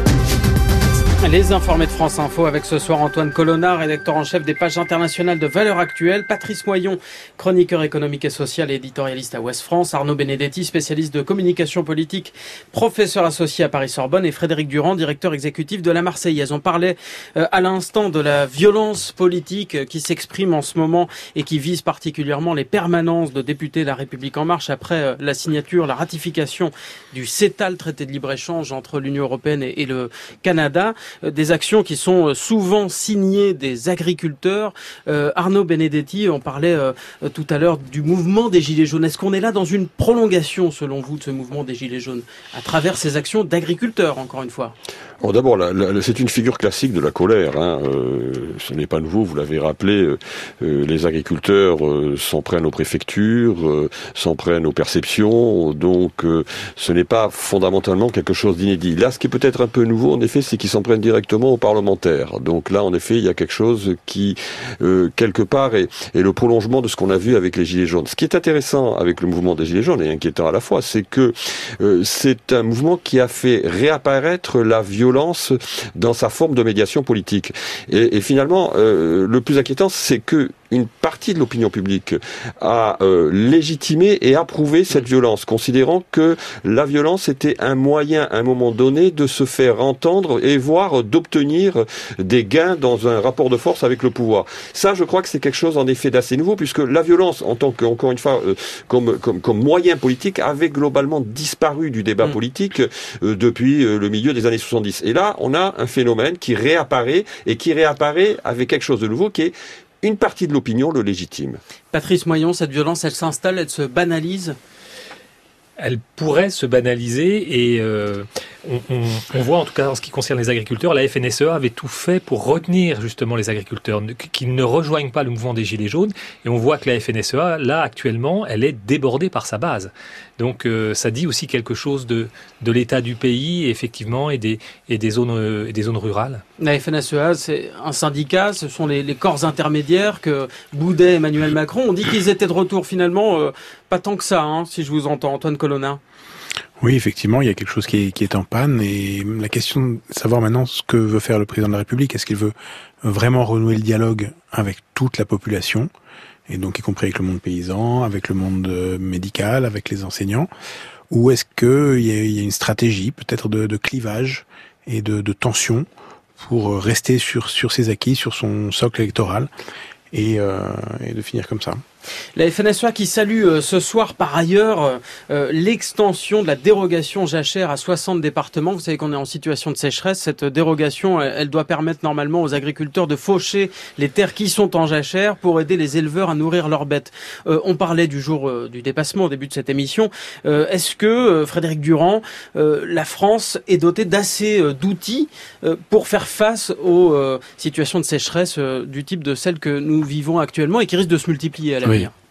Les informés de France Info avec ce soir Antoine Colonna, rédacteur en chef des pages internationales de Valeurs Actuelles, Patrice Moyon, chroniqueur économique et social et éditorialiste à Ouest France, Arnaud Benedetti, spécialiste de communication politique, professeur associé à Paris-Sorbonne, et Frédéric Durand, directeur exécutif de la Marseillaise. On parlait euh, à l'instant de la violence politique euh, qui s'exprime en ce moment et qui vise particulièrement les permanences de députés de La République En Marche après euh, la signature, la ratification du CETA, le traité de libre-échange entre l'Union européenne et, et le Canada. Des actions qui sont souvent signées des agriculteurs. Euh, Arnaud Benedetti, on parlait euh, tout à l'heure du mouvement des Gilets jaunes. Est-ce qu'on est là dans une prolongation, selon vous, de ce mouvement des Gilets jaunes, à travers ces actions d'agriculteurs, encore une fois ? Alors d'abord, la, la, c'est une figure classique de la colère. Hein. Euh, ce n'est pas nouveau, vous l'avez rappelé. Euh, euh, les agriculteurs euh, s'en prennent aux préfectures, euh, s'en prennent aux perceptions. Donc, euh, ce n'est pas fondamentalement quelque chose d'inédit. Là, ce qui est peut-être un peu nouveau, en effet, c'est qu'ils s'en prennent directement aux parlementaires. Donc là, en effet, il y a quelque chose qui, euh, quelque part, est, est le prolongement de ce qu'on a vu avec les Gilets jaunes. Ce qui est intéressant avec le mouvement des Gilets jaunes et inquiétant à la fois, c'est que euh, c'est un mouvement qui a fait réapparaître la violence dans sa forme de médiation politique. Et, et finalement, euh, le plus inquiétant, c'est que une partie de l'opinion publique a euh, légitimé et approuvé cette violence, considérant que la violence était un moyen, à un moment donné, de se faire entendre et voire d'obtenir des gains dans un rapport de force avec le pouvoir. Ça, je crois que c'est quelque chose, en effet, d'assez nouveau, puisque la violence, en tant que, encore une fois, euh, comme, comme, comme moyen politique, avait globalement disparu du débat mmh. politique euh, depuis euh, le milieu des années soixante-dix. Et là, on a un phénomène qui réapparaît, et qui réapparaît avec quelque chose de nouveau, qui est une partie de l'opinion le légitime. Patrice Moyon, cette violence, elle s'installe, elle se banalise ? Elle pourrait se banaliser et euh, on, on, on voit en tout cas en ce qui concerne les agriculteurs, la F N S E A avait tout fait pour retenir justement les agriculteurs, qu'ils ne rejoignent pas le mouvement des Gilets jaunes, et on voit que la F N S E A, là actuellement, elle est débordée par sa base. Donc euh, ça dit aussi quelque chose de, de l'état du pays, effectivement, et des, et des, zones, euh, et des zones rurales. La F N S E A, c'est un syndicat, ce sont les, les corps intermédiaires que boudait Emmanuel Macron. On dit qu'ils étaient de retour finalement, euh, pas tant que ça, hein, si je vous entends, Antoine Colonna. Oui, effectivement, il y a quelque chose qui est, qui est en panne, et la question de savoir maintenant ce que veut faire le président de la République, est-ce qu'il veut vraiment renouer le dialogue avec toute la population, et donc y compris avec le monde paysan, avec le monde médical, avec les enseignants, ou est-ce qu'il y a, il y a une stratégie peut-être de, de clivage et de, de tension pour rester sur, sur ses acquis, sur son socle électoral, et, euh, et de finir comme ça. La F N S E A qui salue euh, ce soir par ailleurs euh, l'extension de la dérogation jachère à soixante départements. Vous savez qu'on est en situation de sécheresse. Cette dérogation, elle, elle doit permettre normalement aux agriculteurs de faucher les terres qui sont en jachère pour aider les éleveurs à nourrir leurs bêtes. Euh, on parlait du jour euh, du dépassement au début de cette émission. Euh, est-ce que, euh, Frédéric Durand, euh, la France est dotée d'assez euh, d'outils euh, pour faire face aux euh, situations de sécheresse euh, du type de celles que nous vivons actuellement et qui risquent de se multiplier à l'avenir ? Oui,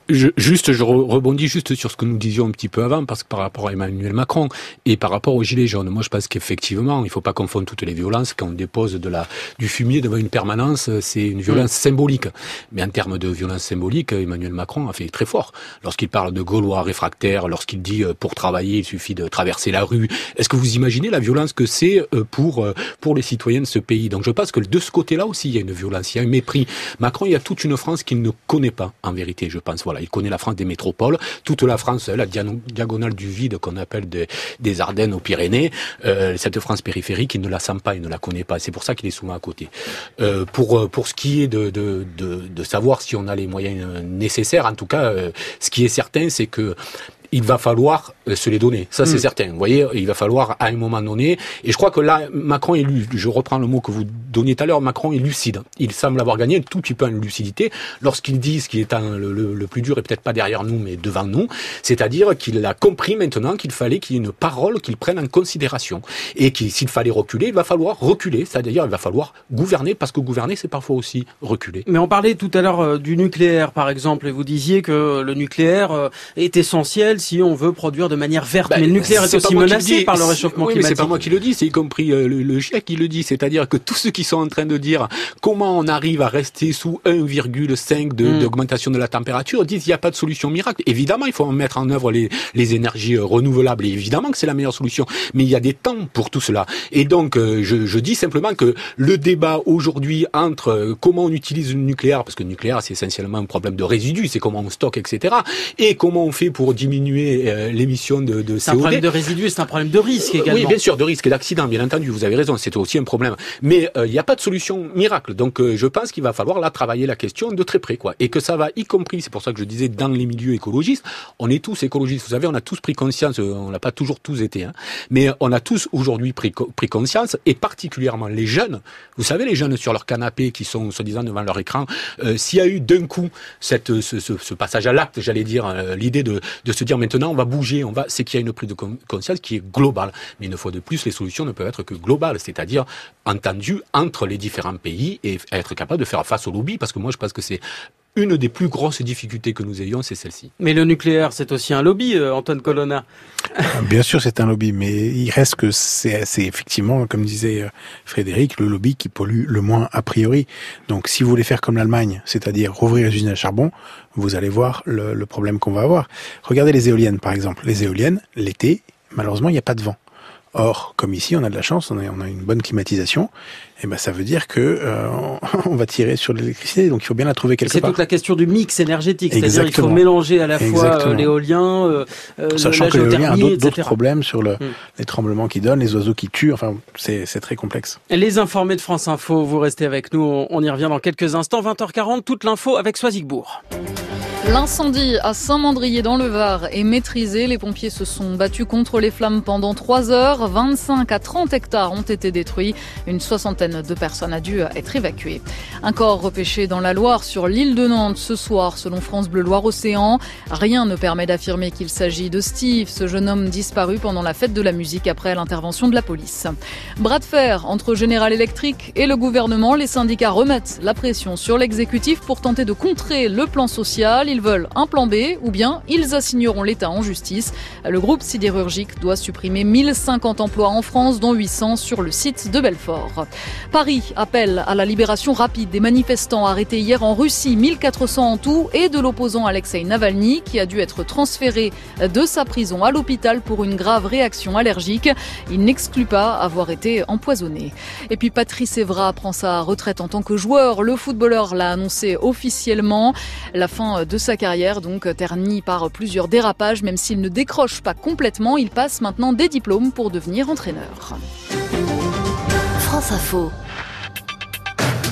Je, juste, je rebondis juste sur ce que nous disions un petit peu avant, parce que par rapport à Emmanuel Macron et par rapport aux Gilets jaunes, moi je pense qu'effectivement, il ne faut pas confondre toutes les violences. Quand on dépose de la, du fumier devant une permanence, c'est une violence mmh. symbolique. Mais en termes de violence symbolique, Emmanuel Macron a fait très fort. Lorsqu'il parle de Gaulois réfractaires, lorsqu'il dit euh, pour travailler, il suffit de traverser la rue. Est-ce que vous imaginez la violence que c'est euh, pour, euh, pour les citoyens de ce pays? Donc je pense que de ce côté-là aussi, il y a une violence, il y a un mépris. Macron, il y a toute une France qu'il ne connaît pas, en vérité, je pense. Voilà. Il connaît la France des métropoles, toute la France, la diagonale du vide qu'on appelle des, des Ardennes aux Pyrénées, euh, cette France périphérique, il ne la sent pas, il ne la connaît pas. C'est pour ça qu'il est souvent à côté. Euh, pour pour ce qui est de, de de de savoir si on a les moyens nécessaires, en tout cas, euh, ce qui est certain, c'est que il va falloir se les donner. Ça, c'est mmh. certain. Vous voyez, il va falloir à un moment donné. Et je crois que là, Macron est lu. Je reprends le mot que vous donniez tout à l'heure. Macron est lucide. Il semble avoir gagné un tout petit peu en lucidité lorsqu'il dit ce qui est un, le, le, le plus dur est peut-être pas derrière nous, mais devant nous. C'est-à-dire qu'il a compris maintenant qu'il fallait qu'il y ait une parole qu'il prenne en considération. Et qu'il, s'il fallait reculer, il va falloir reculer. C'est-à-dire, il va falloir gouverner, parce que gouverner, c'est parfois aussi reculer. Mais on parlait tout à l'heure euh, du nucléaire, par exemple, et vous disiez que le nucléaire euh, est essentiel si on veut produire de manière verte. Bah, mais le nucléaire est aussi menacé par le réchauffement oui, climatique. Mais c'est pas moi qui le dis, c'est y compris euh, le, le GIEC qui le dit. C'est-à-dire que tous ceux qui sont en train de dire comment on arrive à rester sous un virgule cinq de, mmh. d'augmentation de la température disent qu'il n'y a pas de solution miracle. Évidemment, il faut mettre en œuvre les, les énergies renouvelables. Et évidemment que c'est la meilleure solution. Mais il y a des temps pour tout cela. Et donc, euh, je, je dis simplement que le débat aujourd'hui entre euh, comment on utilise le nucléaire, parce que le nucléaire, c'est essentiellement un problème de résidus, c'est comment on stocke, et cetera. Et comment on fait pour diminuer euh, l'émission de, de c'est C O D. C'est un problème de résidus, c'est un problème de risque également. Oui, bien sûr, de risque et d'accident, bien entendu, vous avez raison, c'est aussi un problème. Mais il euh, n'y a pas de solution miracle. Donc euh, je pense qu'il va falloir là travailler la question de très près, quoi. Et que ça va, y compris, c'est pour ça que je disais, dans les milieux écologistes, on est tous écologistes. Vous savez, on a tous pris conscience, on n'a pas toujours tous été, hein, mais on a tous aujourd'hui pris, pris conscience, et particulièrement les jeunes. Vous savez, les jeunes sur leur canapé qui sont soi-disant devant leur écran, euh, s'il y a eu d'un coup cette, ce, ce, ce passage à l'acte, j'allais dire, euh, l'idée de, de se dire maintenant on va bouger, on va, c'est qu'il y a une prise de conscience qui est globale. Mais une fois de plus, les solutions ne peuvent être que globales, c'est-à-dire entendues entre les différents pays et être capable de faire face au lobby, parce que moi je pense que c'est une des plus grosses difficultés que nous ayons, c'est celle-ci. Mais le nucléaire, c'est aussi un lobby, euh, Antoine Colonna. Bien sûr, c'est un lobby, mais il reste que c'est, c'est effectivement, comme disait Frédéric, le lobby qui pollue le moins a priori. Donc, si vous voulez faire comme l'Allemagne, c'est-à-dire rouvrir les usines à charbon, vous allez voir le, le problème qu'on va avoir. Regardez les éoliennes, par exemple. Les éoliennes, l'été, malheureusement, il n'y a pas de vent. Or, comme ici, on a de la chance, on a, on a une bonne climatisation, et ben ça veut dire que euh, on va tirer sur l'électricité, donc il faut bien la trouver quelque c'est part. C'est toute la question du mix énergétique, Exactement. C'est-à-dire qu'il faut mélanger à la fois Exactement. l'éolien, euh, sachant la que l'éolien a d'autres, d'autres et cetera. problèmes sur le, hum. les tremblements qui donnent, les oiseaux qui tuent, enfin c'est, c'est très complexe. Les informés de France Info, vous restez avec nous, on, on y revient dans quelques instants, vingt heures quarante, toute l'info avec Soisigbourg. L'incendie à Saint-Mandrier dans le Var est maîtrisé. Les pompiers se sont battus contre les flammes pendant trois heures. vingt-cinq à trente hectares ont été détruits. Une soixantaine de personnes a dû être évacuées. Un corps repêché dans la Loire sur l'île de Nantes ce soir, selon France Bleu Loire-Océan. Rien ne permet d'affirmer qu'il s'agit de Steve, ce jeune homme disparu pendant la fête de la musique après l'intervention de la police. Bras de fer entre General Electric et le gouvernement. Les syndicats remettent la pression sur l'exécutif pour tenter de contrer le plan social. Ils veulent un plan B ou bien ils assigneront l'État en justice. Le groupe sidérurgique doit supprimer mille cinquante emplois en France, dont huit cents sur le site de Belfort. Paris appelle à la libération rapide des manifestants arrêtés hier en Russie, mille quatre cents en tout, et de l'opposant Alexei Navalny qui a dû être transféré de sa prison à l'hôpital pour une grave réaction allergique. Il n'exclut pas avoir été empoisonné. Et puis Patrice Evra prend sa retraite en tant que joueur. Le footballeur l'a annoncé officiellement. La fin de sa carrière, donc ternie par plusieurs dérapages, même s'il ne décroche pas complètement, il passe maintenant des diplômes pour devenir entraîneur. France Info.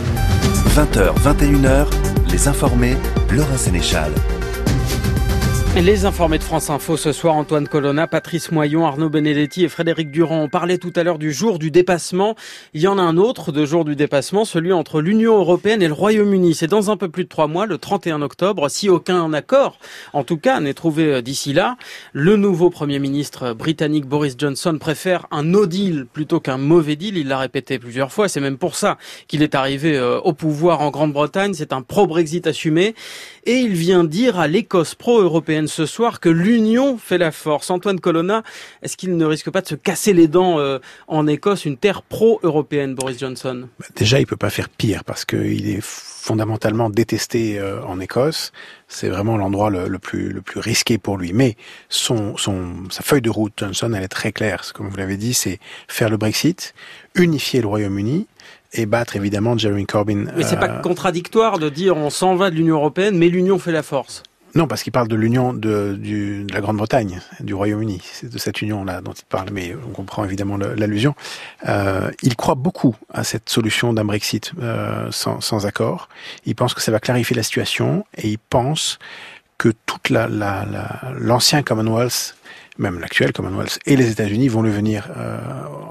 vingt heures, vingt et une heures, les informés, Laurent Sénéchal. Les informés de France Info ce soir, Antoine Colonna, Patrice Moyon, Arnaud Benedetti et Frédéric Durand. On parlait tout à l'heure du jour du dépassement. Il y en a un autre de jour du dépassement, celui entre l'Union européenne et le Royaume-Uni. C'est dans un peu plus de trois mois, le trente et un octobre, si aucun accord, en tout cas, n'est trouvé d'ici là. Le nouveau Premier ministre britannique Boris Johnson préfère un no deal plutôt qu'un mauvais deal. Il l'a répété plusieurs fois. C'est même pour ça qu'il est arrivé au pouvoir en Grande-Bretagne. C'est un pro-Brexit assumé. Et il vient dire à l'Écosse pro-européenne ce soir que l'union fait la force. Antoine Colonna, est-ce qu'il ne risque pas de se casser les dents euh, en Écosse, une terre pro-européenne, Boris Johnson ? Déjà, il peut pas faire pire parce qu'il est fondamentalement détesté euh, en Écosse. C'est vraiment l'endroit le, le plus le plus risqué pour lui. Mais son son sa feuille de route, Johnson, elle est très claire. Comme vous l'avez dit, c'est faire le Brexit, unifier le Royaume-Uni et battre évidemment Jeremy Corbyn. Mais c'est euh... pas contradictoire de dire on s'en va de l'Union européenne, mais l'Union fait la force. Non, parce qu'il parle de l'union de, du, de la Grande-Bretagne, du Royaume-Uni. C'est de cette union-là dont il parle, mais on comprend évidemment le, l'allusion. Euh, il croit beaucoup à cette solution d'un Brexit euh, sans, sans accord. Il pense que ça va clarifier la situation et il pense que toute la, la, la, l'ancien Commonwealth, même l'actuel Commonwealth, et les États-Unis vont le venir. Euh,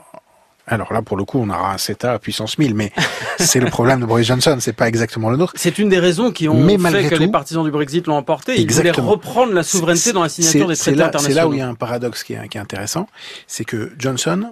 Alors là, pour le coup, on aura un CETA à puissance mille, mais c'est le problème de Boris Johnson, c'est pas exactement le nôtre. C'est une des raisons qui ont mais fait que tout, les partisans du Brexit l'ont emporté. Ils exactement. voulaient reprendre la souveraineté dans la signature des traités là, internationaux. C'est là où il y a un paradoxe qui est, qui est intéressant, c'est que Johnson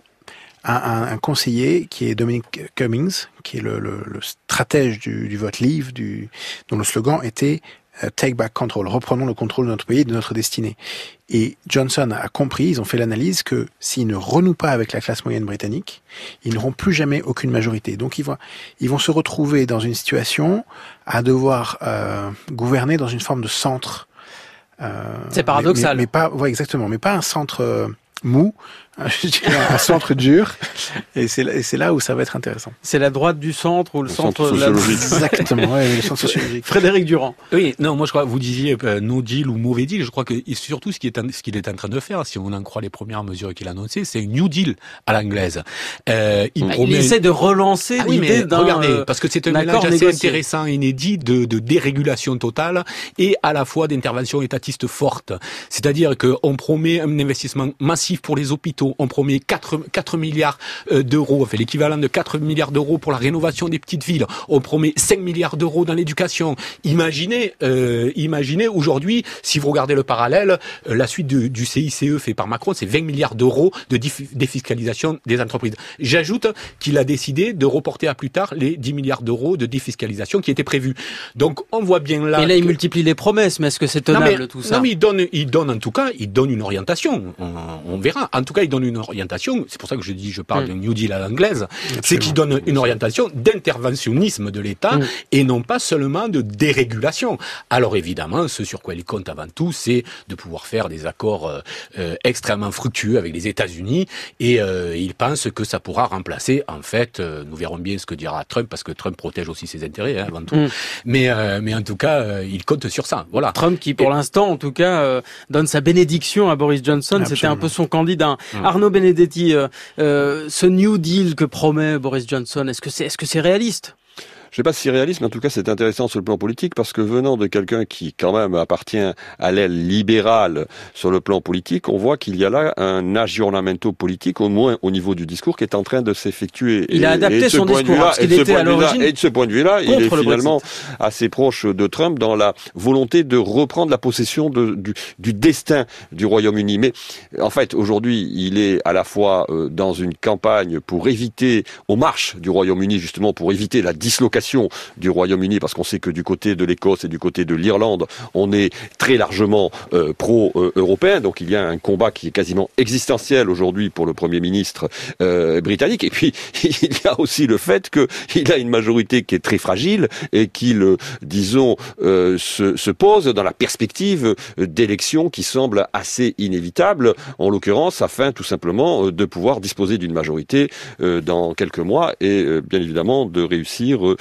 a un, un conseiller qui est Dominic Cummings, qui est le, le, le stratège du, du vote Leave, du, dont le slogan était Uh, take back control, reprenons le contrôle de notre pays et de notre destinée. Et Johnson a compris, ils ont fait l'analyse que s'ils ne renouent pas avec la classe moyenne britannique, ils n'auront plus jamais aucune majorité. Donc ils vont, ils vont se retrouver dans une situation à devoir euh, gouverner dans une forme de centre. Euh, C'est paradoxal. Mais, mais, mais pas, ouais, exactement, mais pas un centre euh, mou, je dirais un centre dur, et c'est, et c'est là où ça va être intéressant. C'est la droite du centre ou le, le centre, centre de la... Exactement, ouais, le centre sociologique. Frédéric Durand. Oui, non, moi je crois, vous disiez euh, no deal ou mauvais deal, je crois que surtout ce qu'il est, en, ce qu'il est en train de faire, si on en croit les premières mesures qu'il a annoncées, c'est un new deal à l'anglaise. Euh, il, bah, promet... il essaie de relancer ah, l'idée oui, d'un regardez, parce que c'est un mélange assez négocié. Intéressant, inédit de, de dérégulation totale et à la fois d'intervention étatiste forte. C'est-à-dire qu'on promet un investissement massif pour les hôpitaux. On promet quatre milliards d'euros, enfin l'équivalent de quatre milliards d'euros pour la rénovation des petites villes. On promet cinq milliards d'euros dans l'éducation. Imaginez, euh, imaginez aujourd'hui, si vous regardez le parallèle, euh, la suite du, du C I C E fait par Macron, c'est vingt milliards d'euros de défiscalisation des entreprises. J'ajoute qu'il a décidé de reporter à plus tard les dix milliards d'euros de défiscalisation qui étaient prévus. Donc on voit bien là... Et là, que... il multiplie les promesses, mais est-ce que c'est tenable non, mais, tout ça ? Non, mais il donne, il donne en tout cas, il donne une orientation. On, on verra. En tout cas, il donne une orientation, c'est pour ça que je dis, je parle mmh. d'un New Deal à l'anglaise, Absolument. C'est qu'il donne une orientation d'interventionnisme de l'État mmh. et non pas seulement de dérégulation. Alors évidemment, ce sur quoi il compte avant tout, c'est de pouvoir faire des accords euh, extrêmement fructueux avec les États-Unis et euh, il pense que ça pourra remplacer, en fait, euh, nous verrons bien ce que dira Trump, parce que Trump protège aussi ses intérêts hein, avant tout, mmh. mais, euh, mais en tout cas, euh, il compte sur ça. Voilà. Trump qui, pour et... l'instant, en tout cas, euh, donne sa bénédiction à Boris Johnson, Absolument. C'était un peu son candidat. Mmh. Arnaud Benedetti, euh, euh, ce New Deal que promet Boris Johnson, est-ce que c'est, est-ce que c'est réaliste ? Je sais pas si c'est réaliste, mais en tout cas c'est intéressant sur le plan politique parce que venant de quelqu'un qui quand même appartient à l'aile libérale sur le plan politique, on voit qu'il y a là un aggiornamento politique, au moins au niveau du discours, qui est en train de s'effectuer. Il et, a adapté son discours, parce qu'il était à l'origine. Et de ce point de vue-là, il est finalement assez proche de Trump dans la volonté de reprendre la possession de, du, du destin du Royaume-Uni. Mais en fait, aujourd'hui, il est à la fois dans une campagne pour éviter, aux marches du Royaume-Uni, justement, pour éviter la dislocation du Royaume-Uni, parce qu'on sait que du côté de l'Écosse et du côté de l'Irlande, on est très largement euh, pro-européen, donc il y a un combat qui est quasiment existentiel aujourd'hui pour le Premier ministre euh, britannique, et puis il y a aussi le fait qu'il a une majorité qui est très fragile et qu'il, disons, euh, se, se pose dans la perspective d'élections qui semblent assez inévitables, en l'occurrence afin tout simplement de pouvoir disposer d'une majorité euh, dans quelques mois et euh, bien évidemment de réussir euh,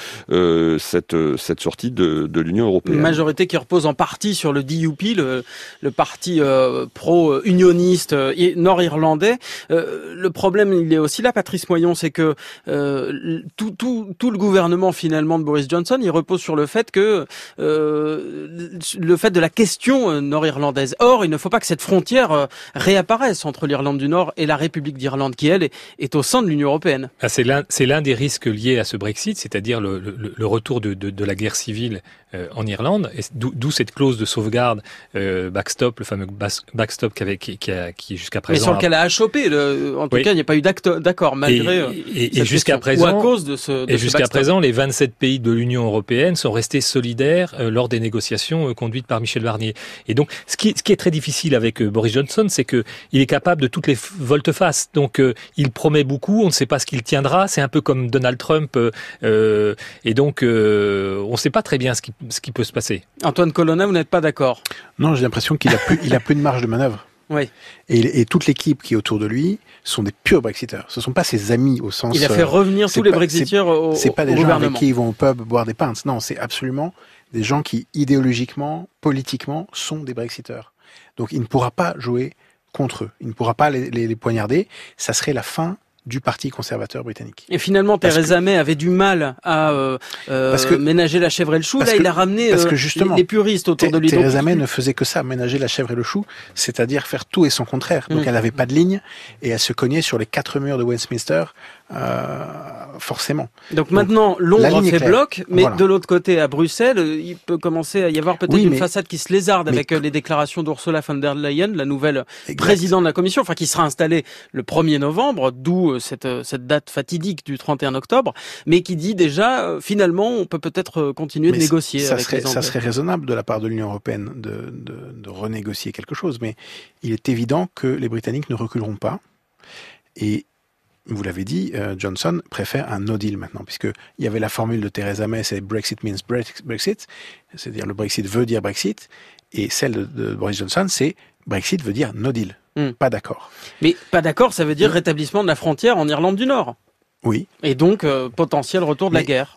euh, cette, cette sortie de, de l'Union européenne. Une majorité qui repose en partie sur le D U P, le, le parti euh, pro-unioniste euh, nord-irlandais. Euh, le problème, il est aussi là, Patrice Moyon, c'est que euh, tout, tout, tout le gouvernement finalement de Boris Johnson, il repose sur le fait que euh, le fait de la question nord-irlandaise. Or, il ne faut pas que cette frontière euh, réapparaisse entre l'Irlande du Nord et la République d'Irlande, qui elle est, est au sein de l'Union européenne. Ah, c'est l'un, c'est l'un des risques liés à ce Brexit, c'est-à-dire le, le, le retour de, de, de la guerre civile euh, en Irlande, et d'où, d'où cette clause de sauvegarde euh, backstop, le fameux backstop qui, avait, qui, qui, a, qui jusqu'à présent. Mais sur lequel a achoppé, le, en tout oui. cas, il n'y a pas eu d'accord malgré. Et, et, et jusqu'à présent, ou à cause de ce. De et ce jusqu'à backstop. présent, les vingt-sept pays de l'Union européenne sont restés solidaires euh, lors des négociations euh, conduites par Michel Barnier. Et donc, ce qui, ce qui est très difficile avec euh, Boris Johnson, c'est que il est capable de toutes les volte-face. Donc, euh, il promet beaucoup, on ne sait pas ce qu'il tiendra. C'est un peu comme Donald Trump, euh, euh, et donc euh, on ne sait pas très bien ce qui, ce qui peut se passer. Antoine Colonna, vous n'êtes pas d'accord? Non, j'ai l'impression qu'il a plus, il a plus de marge de manœuvre. Oui. Et, et toute l'équipe qui est autour de lui sont des purs Brexiteurs. Ce ne sont pas ses amis au sens. Il a fait revenir tous les Brexiteurs au, au C'est pas des au gens gouvernement. avec qui ils vont au pub boire des pintes. Non, c'est absolument des gens qui idéologiquement, politiquement, sont des Brexiteurs. Donc il ne pourra pas jouer contre eux. Il ne pourra pas les, les, les poignarder. Ça serait la fin du Parti conservateur britannique. Et finalement, Theresa May avait du mal à euh, parce que, ménager la chèvre et le chou. Là, que, il a ramené parce que euh, justement, les puristes autour de lui. Theresa May ne faisait que ça, ménager la chèvre et le chou, c'est-à-dire faire tout et son contraire. Donc, mmh. elle n'avait pas de ligne et elle se cognait sur les quatre murs de Westminster, euh, forcément. Donc, Donc maintenant, Londres fait bloc, mais voilà. De l'autre côté, à Bruxelles, il peut commencer à y avoir peut-être oui, une mais, façade qui se lézarde avec mais, les déclarations d'Ursula von der Leyen, la nouvelle exact. présidente de la Commission, enfin qui sera installée le premier novembre, d'où cette, cette date fatidique du trente et un octobre, mais qui dit déjà, euh, finalement, on peut peut-être continuer mais de négocier ça avec serait, les Anglais. Ça serait raisonnable de la part de l'Union européenne de, de, de renégocier quelque chose, mais il est évident que les Britanniques ne reculeront pas. Et vous l'avez dit, euh, Johnson préfère un no deal maintenant, puisque il y avait la formule de Theresa May, c'est Brexit means Brexit, c'est-à-dire le Brexit veut dire Brexit, et celle de, de Boris Johnson, c'est Brexit veut dire no deal. Mmh. Pas d'accord. Mais pas d'accord, ça veut dire mmh. rétablissement de la frontière en Irlande du Nord. Oui. Et donc, euh, potentiel retour de Mais, la guerre.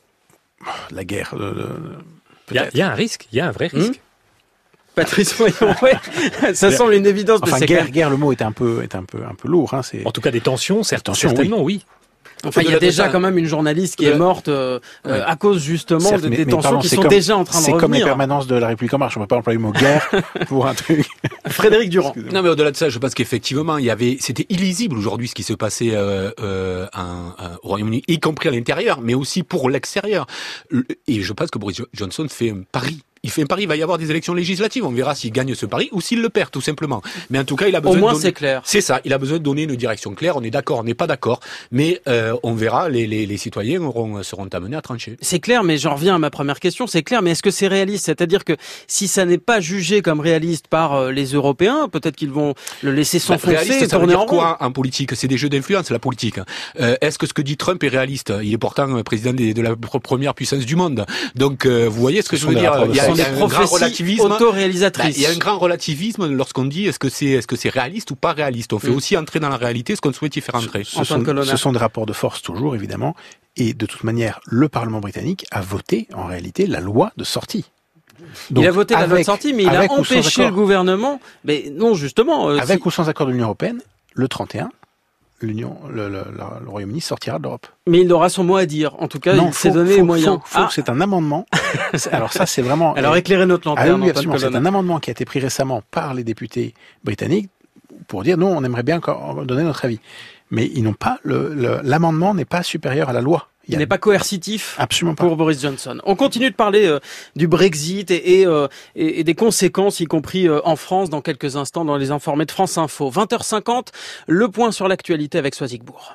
La guerre, euh, peut-être. Il y, y a un risque, il y a un vrai risque. Mmh. Patrice Moyon, ouais. Ça semble une évidence. Enfin, mais guerre, c'est guerre, le mot est un peu, est un peu, un peu lourd. Hein, c'est... En tout cas, des tensions, certes, tensions, certainement, oui. oui. Enfin, il y a déjà quand même une journaliste qui est morte euh, ouais. euh, à cause justement Certes, de des tensions pardon, qui sont comme, déjà en train de c'est revenir. C'est comme les permanences de la République en marche. On ne peut pas employer le mot guerre pour un truc. Frédéric Durand. Non, mais au-delà de ça, je pense qu'effectivement, il y avait, c'était illisible aujourd'hui ce qui se passait euh, euh, un, un, au Royaume-Uni, y compris à l'intérieur, mais aussi pour l'extérieur. Et je pense que Boris Johnson fait un pari. Il fait un pari, il va y avoir des élections législatives. On verra s'il gagne ce pari ou s'il le perd, tout simplement. Mais en tout cas, il a besoin Au moins, de donner... c'est clair. C'est ça. Il a besoin de donner une direction claire. On est d'accord, on n'est pas d'accord. Mais euh, on verra, les, les, les citoyens auront, seront amenés à trancher. C'est clair, mais j'en reviens à ma première question. C'est clair, mais est-ce que c'est réaliste? C'est-à-dire que si ça n'est pas jugé comme réaliste par euh, les Européens, peut-être qu'ils vont le laisser s'enfoncer bah, et tourner en rond. Quoi en politique? C'est des jeux d'influence, la politique. Euh, est-ce que ce que dit Trump est réaliste? Il est pourtant président des, de la première puissance du monde. Donc, euh, vous voyez ce que ce je veux dire? Il y a, il y a un grand relativisme. Auto-réalisatrice. Bah, il y a un grand relativisme lorsqu'on dit est-ce que c'est est-ce que c'est réaliste ou pas réaliste. On fait mmh. aussi entrer dans la réalité ce qu'on souhaite y faire entrer. Ce, ce, sont, ce sont des rapports de force toujours évidemment, et de toute manière le Parlement britannique a voté en réalité la loi de sortie. Donc, il a voté la loi de sortie, mais il a empêché le gouvernement. Mais non, justement. Euh, avec si... ou sans accord de l'Union européenne, le trente et un. L'Union, le, le, le Royaume-Uni sortira de l'Europe. Mais il aura son mot à dire. En tout cas, non, il s'est donné les moyens. Faut, faut, ah. C'est un amendement. Alors ça, c'est vraiment. Alors éclairez notre lanterne. Ah oui, absolument. C'est un amendement qui a été pris récemment par les députés britanniques pour dire non, on aimerait bien donner notre avis. Mais ils n'ont pas le, le l'amendement n'est pas supérieur à la loi. Il, il n'est pas coercitif Absolument pas. Pour Boris Johnson. On continue de parler euh, du Brexit et, et, euh, et, et des conséquences, y compris euh, en France, dans quelques instants, dans les informés de France Info. vingt heures cinquante, le point sur l'actualité avec Soisigbourg.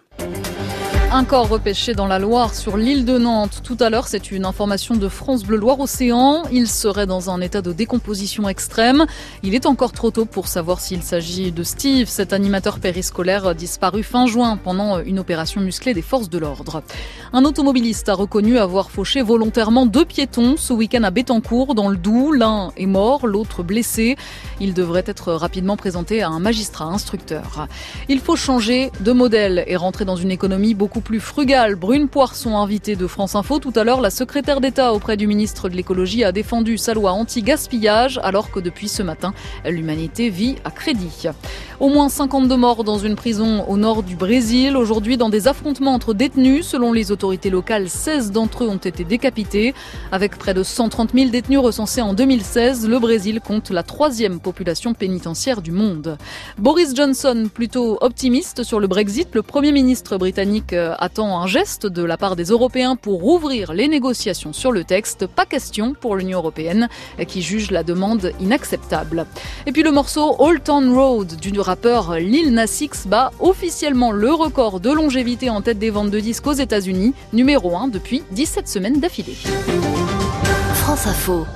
Un corps repêché dans la Loire sur l'île de Nantes. Tout à l'heure, c'est une information de France Bleu Loire-Océan. Il serait dans un état de décomposition extrême. Il est encore trop tôt pour savoir s'il s'agit de Steve, cet animateur périscolaire disparu fin juin pendant une opération musclée des forces de l'ordre. Un automobiliste a reconnu avoir fauché volontairement deux piétons ce week-end à Béthencourt, dans le Doubs. L'un est mort, l'autre blessé. Il devrait être rapidement présenté à un magistrat instructeur. Il faut changer de modèle et rentrer dans une économie beaucoup plus frugale. Brune Poirson, invitée de France Info. Tout à l'heure, la secrétaire d'État auprès du ministre de l'écologie a défendu sa loi anti-gaspillage, alors que depuis ce matin, l'humanité vit à crédit. Au moins cinquante-deux morts dans une prison au nord du Brésil. Aujourd'hui, dans des affrontements entre détenus. Selon les autorités locales, seize d'entre eux ont été décapités. Avec près de cent trente mille détenus recensés en deux mille seize, le Brésil compte la troisième population pénitentiaire du monde. Boris Johnson, plutôt optimiste sur le Brexit. Le Premier ministre britannique attend un geste de la part des Européens pour rouvrir les négociations sur le texte. Pas question pour l'Union européenne qui juge la demande inacceptable. Et puis le morceau Old Town Road du rappeur Lil Nas X bat officiellement le record de longévité en tête des ventes de disques aux États-Unis, numéro un depuis dix-sept semaines d'affilée. France Info.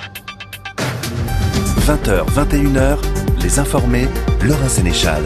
vingt heures, vingt et une heures, les informés, Laurent Sénéchal.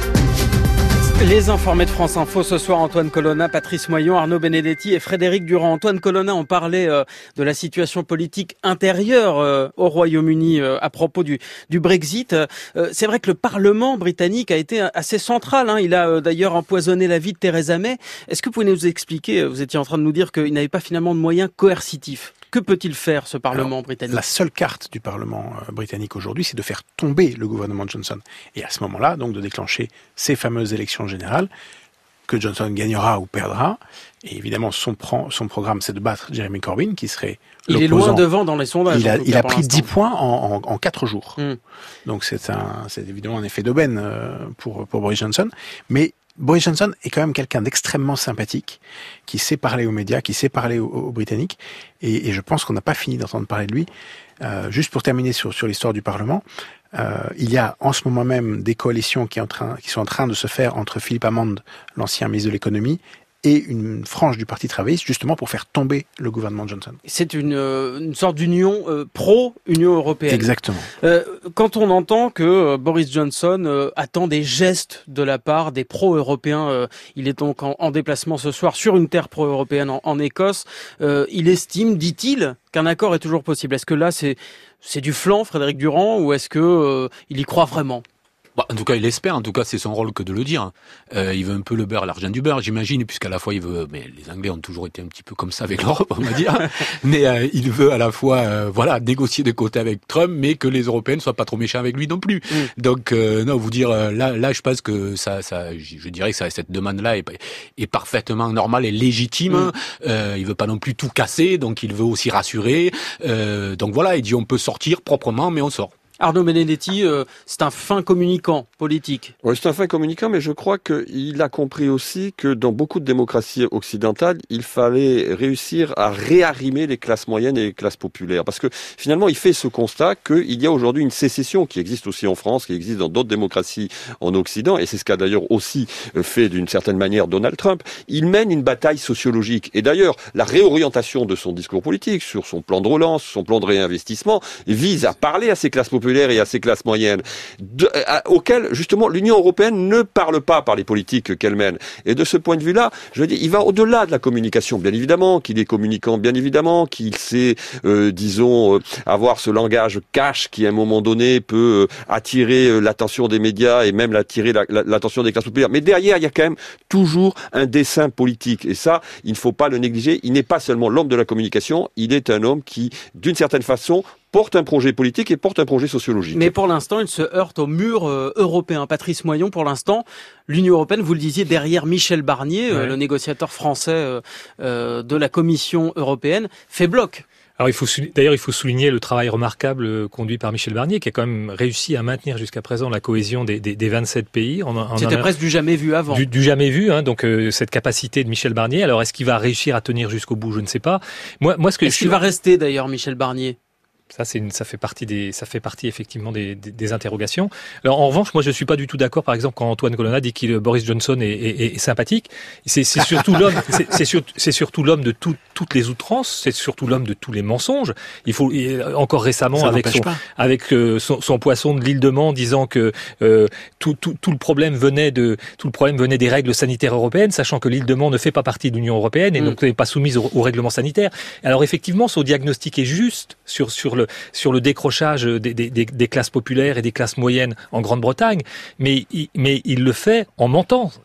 Les informés de France Info ce soir, Antoine Colonna, Patrice Moyon, Arnaud Benedetti et Frédéric Durand. Antoine Colonna, on parlait euh, de la situation politique intérieure euh, au Royaume-Uni euh, à propos du, du Brexit. Euh, c'est vrai que le Parlement britannique a été assez central, hein. Il a euh, d'ailleurs empoisonné la vie de Theresa May. Est-ce que vous pouvez nous expliquer, vous étiez en train de nous dire qu'il n'avait pas finalement de moyens coercitifs. Que peut-il faire, ce Parlement Alors, britannique ? La seule carte du Parlement euh, britannique aujourd'hui, c'est de faire tomber le gouvernement Johnson. Et à ce moment-là, donc, de déclencher ces fameuses élections générales que Johnson gagnera ou perdra. Et évidemment, son, pro- son programme, c'est de battre Jeremy Corbyn, qui serait Il est loin devant dans les sondages. Il a, il cas, a pris l'instant. dix points en, en, en quatre jours. Mm. Donc c'est, un, c'est évidemment un effet d'aubaine euh, pour, pour Boris Johnson. Mais Boris Johnson est quand même quelqu'un d'extrêmement sympathique, qui sait parler aux médias, qui sait parler aux, aux Britanniques. Et, et je pense qu'on n'a pas fini d'entendre parler de lui. Euh, juste pour terminer sur, sur l'histoire du Parlement, euh, il y a en ce moment même des coalitions qui, est en train, qui sont en train de se faire entre Philip Hammond, l'ancien ministre de l'économie, et une frange du Parti travailliste, justement pour faire tomber le gouvernement Johnson. C'est une, euh, une sorte d'union euh, pro-Union européenne. Exactement. Euh, quand on entend que euh, Boris Johnson euh, attend des gestes de la part des pro-européens, euh, il est donc en, en déplacement ce soir sur une terre pro-européenne en, en Écosse, euh, il estime, dit-il, qu'un accord est toujours possible. Est-ce que là, c'est, c'est du flanc, Frédéric Durand, ou est-ce que euh, il y croit vraiment ? Bah, en tout cas, il espère. En tout cas, c'est son rôle que de le dire. Euh, il veut un peu le beurre, l'argent du beurre, j'imagine, puisqu'à la fois il veut. Mais les Anglais ont toujours été un petit peu comme ça avec l'Europe, on va dire. mais euh, il veut à la fois, euh, voilà, négocier de côté avec Trump, mais que les Européens ne soient pas trop méchants avec lui non plus. Mm. Donc, euh, non, vous dire euh, là, là, je pense que ça, ça, je dirais que ça, cette demande-là est, est parfaitement normale et légitime. Mm. Euh, il veut pas non plus tout casser, donc il veut aussi rassurer. Euh, donc voilà, il dit on peut sortir proprement, mais on sort. Arnaud Benedetti, euh, c'est un fin communicant politique. Oui, c'est un fin communicant, mais je crois qu'il a compris aussi que dans beaucoup de démocraties occidentales, il fallait réussir à réarrimer les classes moyennes et les classes populaires. Parce que finalement, il fait ce constat qu'il y a aujourd'hui une sécession qui existe aussi en France, qui existe dans d'autres démocraties en Occident, et c'est ce qu'a d'ailleurs aussi fait d'une certaine manière Donald Trump. Il mène une bataille sociologique. Et d'ailleurs, la réorientation de son discours politique sur son plan de relance, son plan de réinvestissement, vise à parler à ces classes populaires et à ces classes moyennes, de, à, auxquelles justement l'Union européenne ne parle pas par les politiques qu'elle mène. Et de ce point de vue-là, je veux dire, il va au-delà de la communication, bien évidemment, qu'il est communicant, bien évidemment, qu'il sait, euh, disons, euh, avoir ce langage cash qui, à un moment donné, peut euh, attirer euh, l'attention des médias et même attirer la, la, l'attention des classes populaires. Mais derrière, il y a quand même toujours un dessein politique. Et ça, il ne faut pas le négliger. Il n'est pas seulement l'homme de la communication, il est un homme qui, d'une certaine façon, porte un projet politique et porte un projet sociologique. Mais pour l'instant, il se heurte au mur euh, européen. Patrice Moyon, pour l'instant, l'Union européenne, vous le disiez, derrière Michel Barnier, ouais. euh, le négociateur français euh, euh, de la Commission européenne, fait bloc. Alors il faut d'ailleurs il faut souligner le travail remarquable conduit par Michel Barnier, qui a quand même réussi à maintenir jusqu'à présent la cohésion des, des, des vingt-sept pays. On, on C'était a, presque du jamais vu avant. Du, du jamais vu, hein, donc euh, cette capacité de Michel Barnier. Alors est-ce qu'il va réussir à tenir jusqu'au bout ? Je ne sais pas. Moi, moi ce que est-ce je qu'il va rester d'ailleurs, Michel Barnier ? Ça, c'est une, ça fait partie des, ça fait partie effectivement des, des, des interrogations. Alors, en revanche, moi, je suis pas du tout d'accord, par exemple, quand Antoine Colonna dit que Boris Johnson est, est, est sympathique. C'est, c'est surtout l'homme, c'est, c'est, sur, c'est surtout l'homme de tout, toutes les outrances. C'est surtout l'homme de tous les mensonges. Il faut, encore récemment, ça avec son, avec euh, son, son poisson de l'île de Man, disant que euh, tout, tout, tout le problème venait de, tout le problème venait des règles sanitaires européennes, sachant que l'île de Man ne fait pas partie de l'Union européenne et mmh. donc n'est pas soumise aux, aux règlements sanitaires. Alors, effectivement, son diagnostic est juste sur, sur le, sur le décrochage des, des, des classes populaires et des classes moyennes en Grande-Bretagne, mais, mais il le fait en mentant.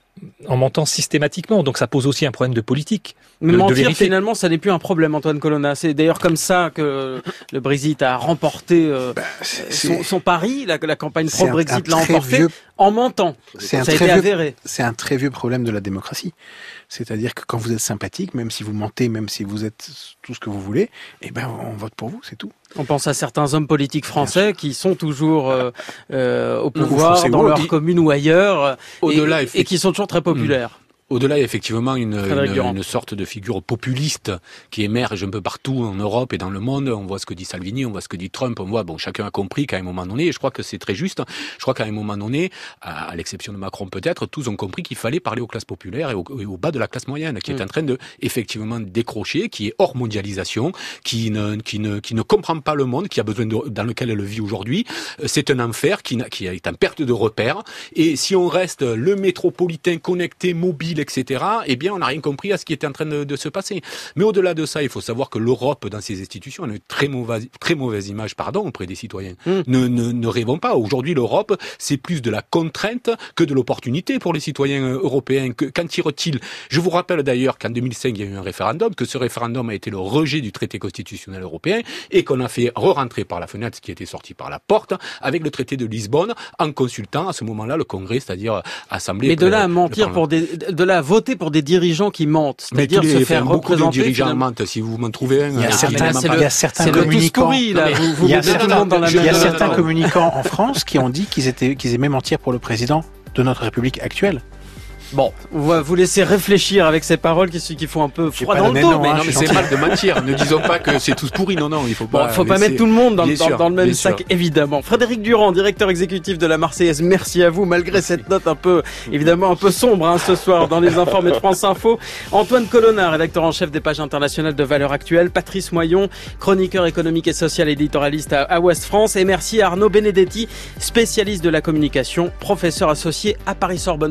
en mentant systématiquement. Donc ça pose aussi un problème de politique. Mais de, mentir, de finalement, ça n'est plus un problème, Antoine Colonna. C'est d'ailleurs comme ça que le Brexit a remporté euh, bah, son, son pari. La, la campagne pro-Brexit l'a emporté vieux... en mentant. C'est un, ça a très été vieux... avéré. C'est un très vieux problème de la démocratie. C'est-à-dire que quand vous êtes sympathique, même si vous mentez, même si vous êtes tout ce que vous voulez, eh ben on vote pour vous, c'est tout. On pense à certains hommes politiques français qui sont toujours euh, euh, au pouvoir dans leur commune ou ailleurs, et, et qui sont toujours très populaires. Mmh. Au-delà, effectivement, une, une, une sorte de figure populiste qui émerge un peu partout en Europe et dans le monde. On voit ce que dit Salvini, on voit ce que dit Trump, on voit, bon, chacun a compris qu'à un moment donné, et je crois que c'est très juste, je crois qu'à un moment donné, à, à l'exception de Macron peut-être, tous ont compris qu'il fallait parler aux classes populaires et au, et au bas de la classe moyenne, qui mmh. est en train de, effectivement, décrocher, qui est hors mondialisation, qui ne, qui ne, qui ne comprend pas le monde, qui a besoin de, dans lequel elle vit aujourd'hui. C'est un enfer qui, qui est en perte de repères. Et si on reste le métropolitain connecté, mobile, et cetera, eh bien, on n'a rien compris à ce qui était en train de, de se passer. Mais au-delà de ça, il faut savoir que l'Europe, dans ses institutions, a une très mauvaise, très mauvaise image, pardon, auprès des citoyens. Mmh. Ne, ne, ne rêvons pas. Aujourd'hui, l'Europe, c'est plus de la contrainte que de l'opportunité pour les citoyens européens. Que, qu'en tire-t-il ? Je vous rappelle d'ailleurs qu'en deux mille cinq, il y a eu un référendum, que ce référendum a été le rejet du traité constitutionnel européen et qu'on a fait re-rentrer par la fenêtre ce qui était sorti par la porte avec le traité de Lisbonne en consultant à ce moment-là le Congrès, c'est-à-dire Assemblée. Mais de là à mentir pour des, de là à voter pour des dirigeants qui mentent, c'est-à-dire se faire beaucoup représenter. de dirigeants mentent. Si vous m'en trouvez un, il y a certains, c'est il y a certains c'est communicants. Pourri, là. Vous, vous il y a mettez tout le monde dans la il y a même certains communicants en France qui ont dit qu'ils étaient, qu'ils aimaient mentir pour le président de notre République actuelle. Bon, on va vous laisser réfléchir avec ces paroles qui, qui font un peu froid dans le dos. Mais, hein, non, mais c'est mal de mentir. Ne disons pas que c'est tous pourris. Non, non, il faut pas. Bon, faut pas mettre tout le monde dans, dans, sûr, dans le même sac, sûr. Évidemment. Frédéric Durand, directeur exécutif de la Marseillaise. Merci à vous, malgré cette note un peu, évidemment, un peu sombre hein, ce soir dans les informés de France Info. Antoine Colonna, rédacteur en chef des pages internationales de Valeurs Actuelles. Patrice Moyon, chroniqueur économique et social éditorialiste à, à Ouest France. Et merci à Arnaud Benedetti, spécialiste de la communication, professeur associé à Paris-Sorbonne.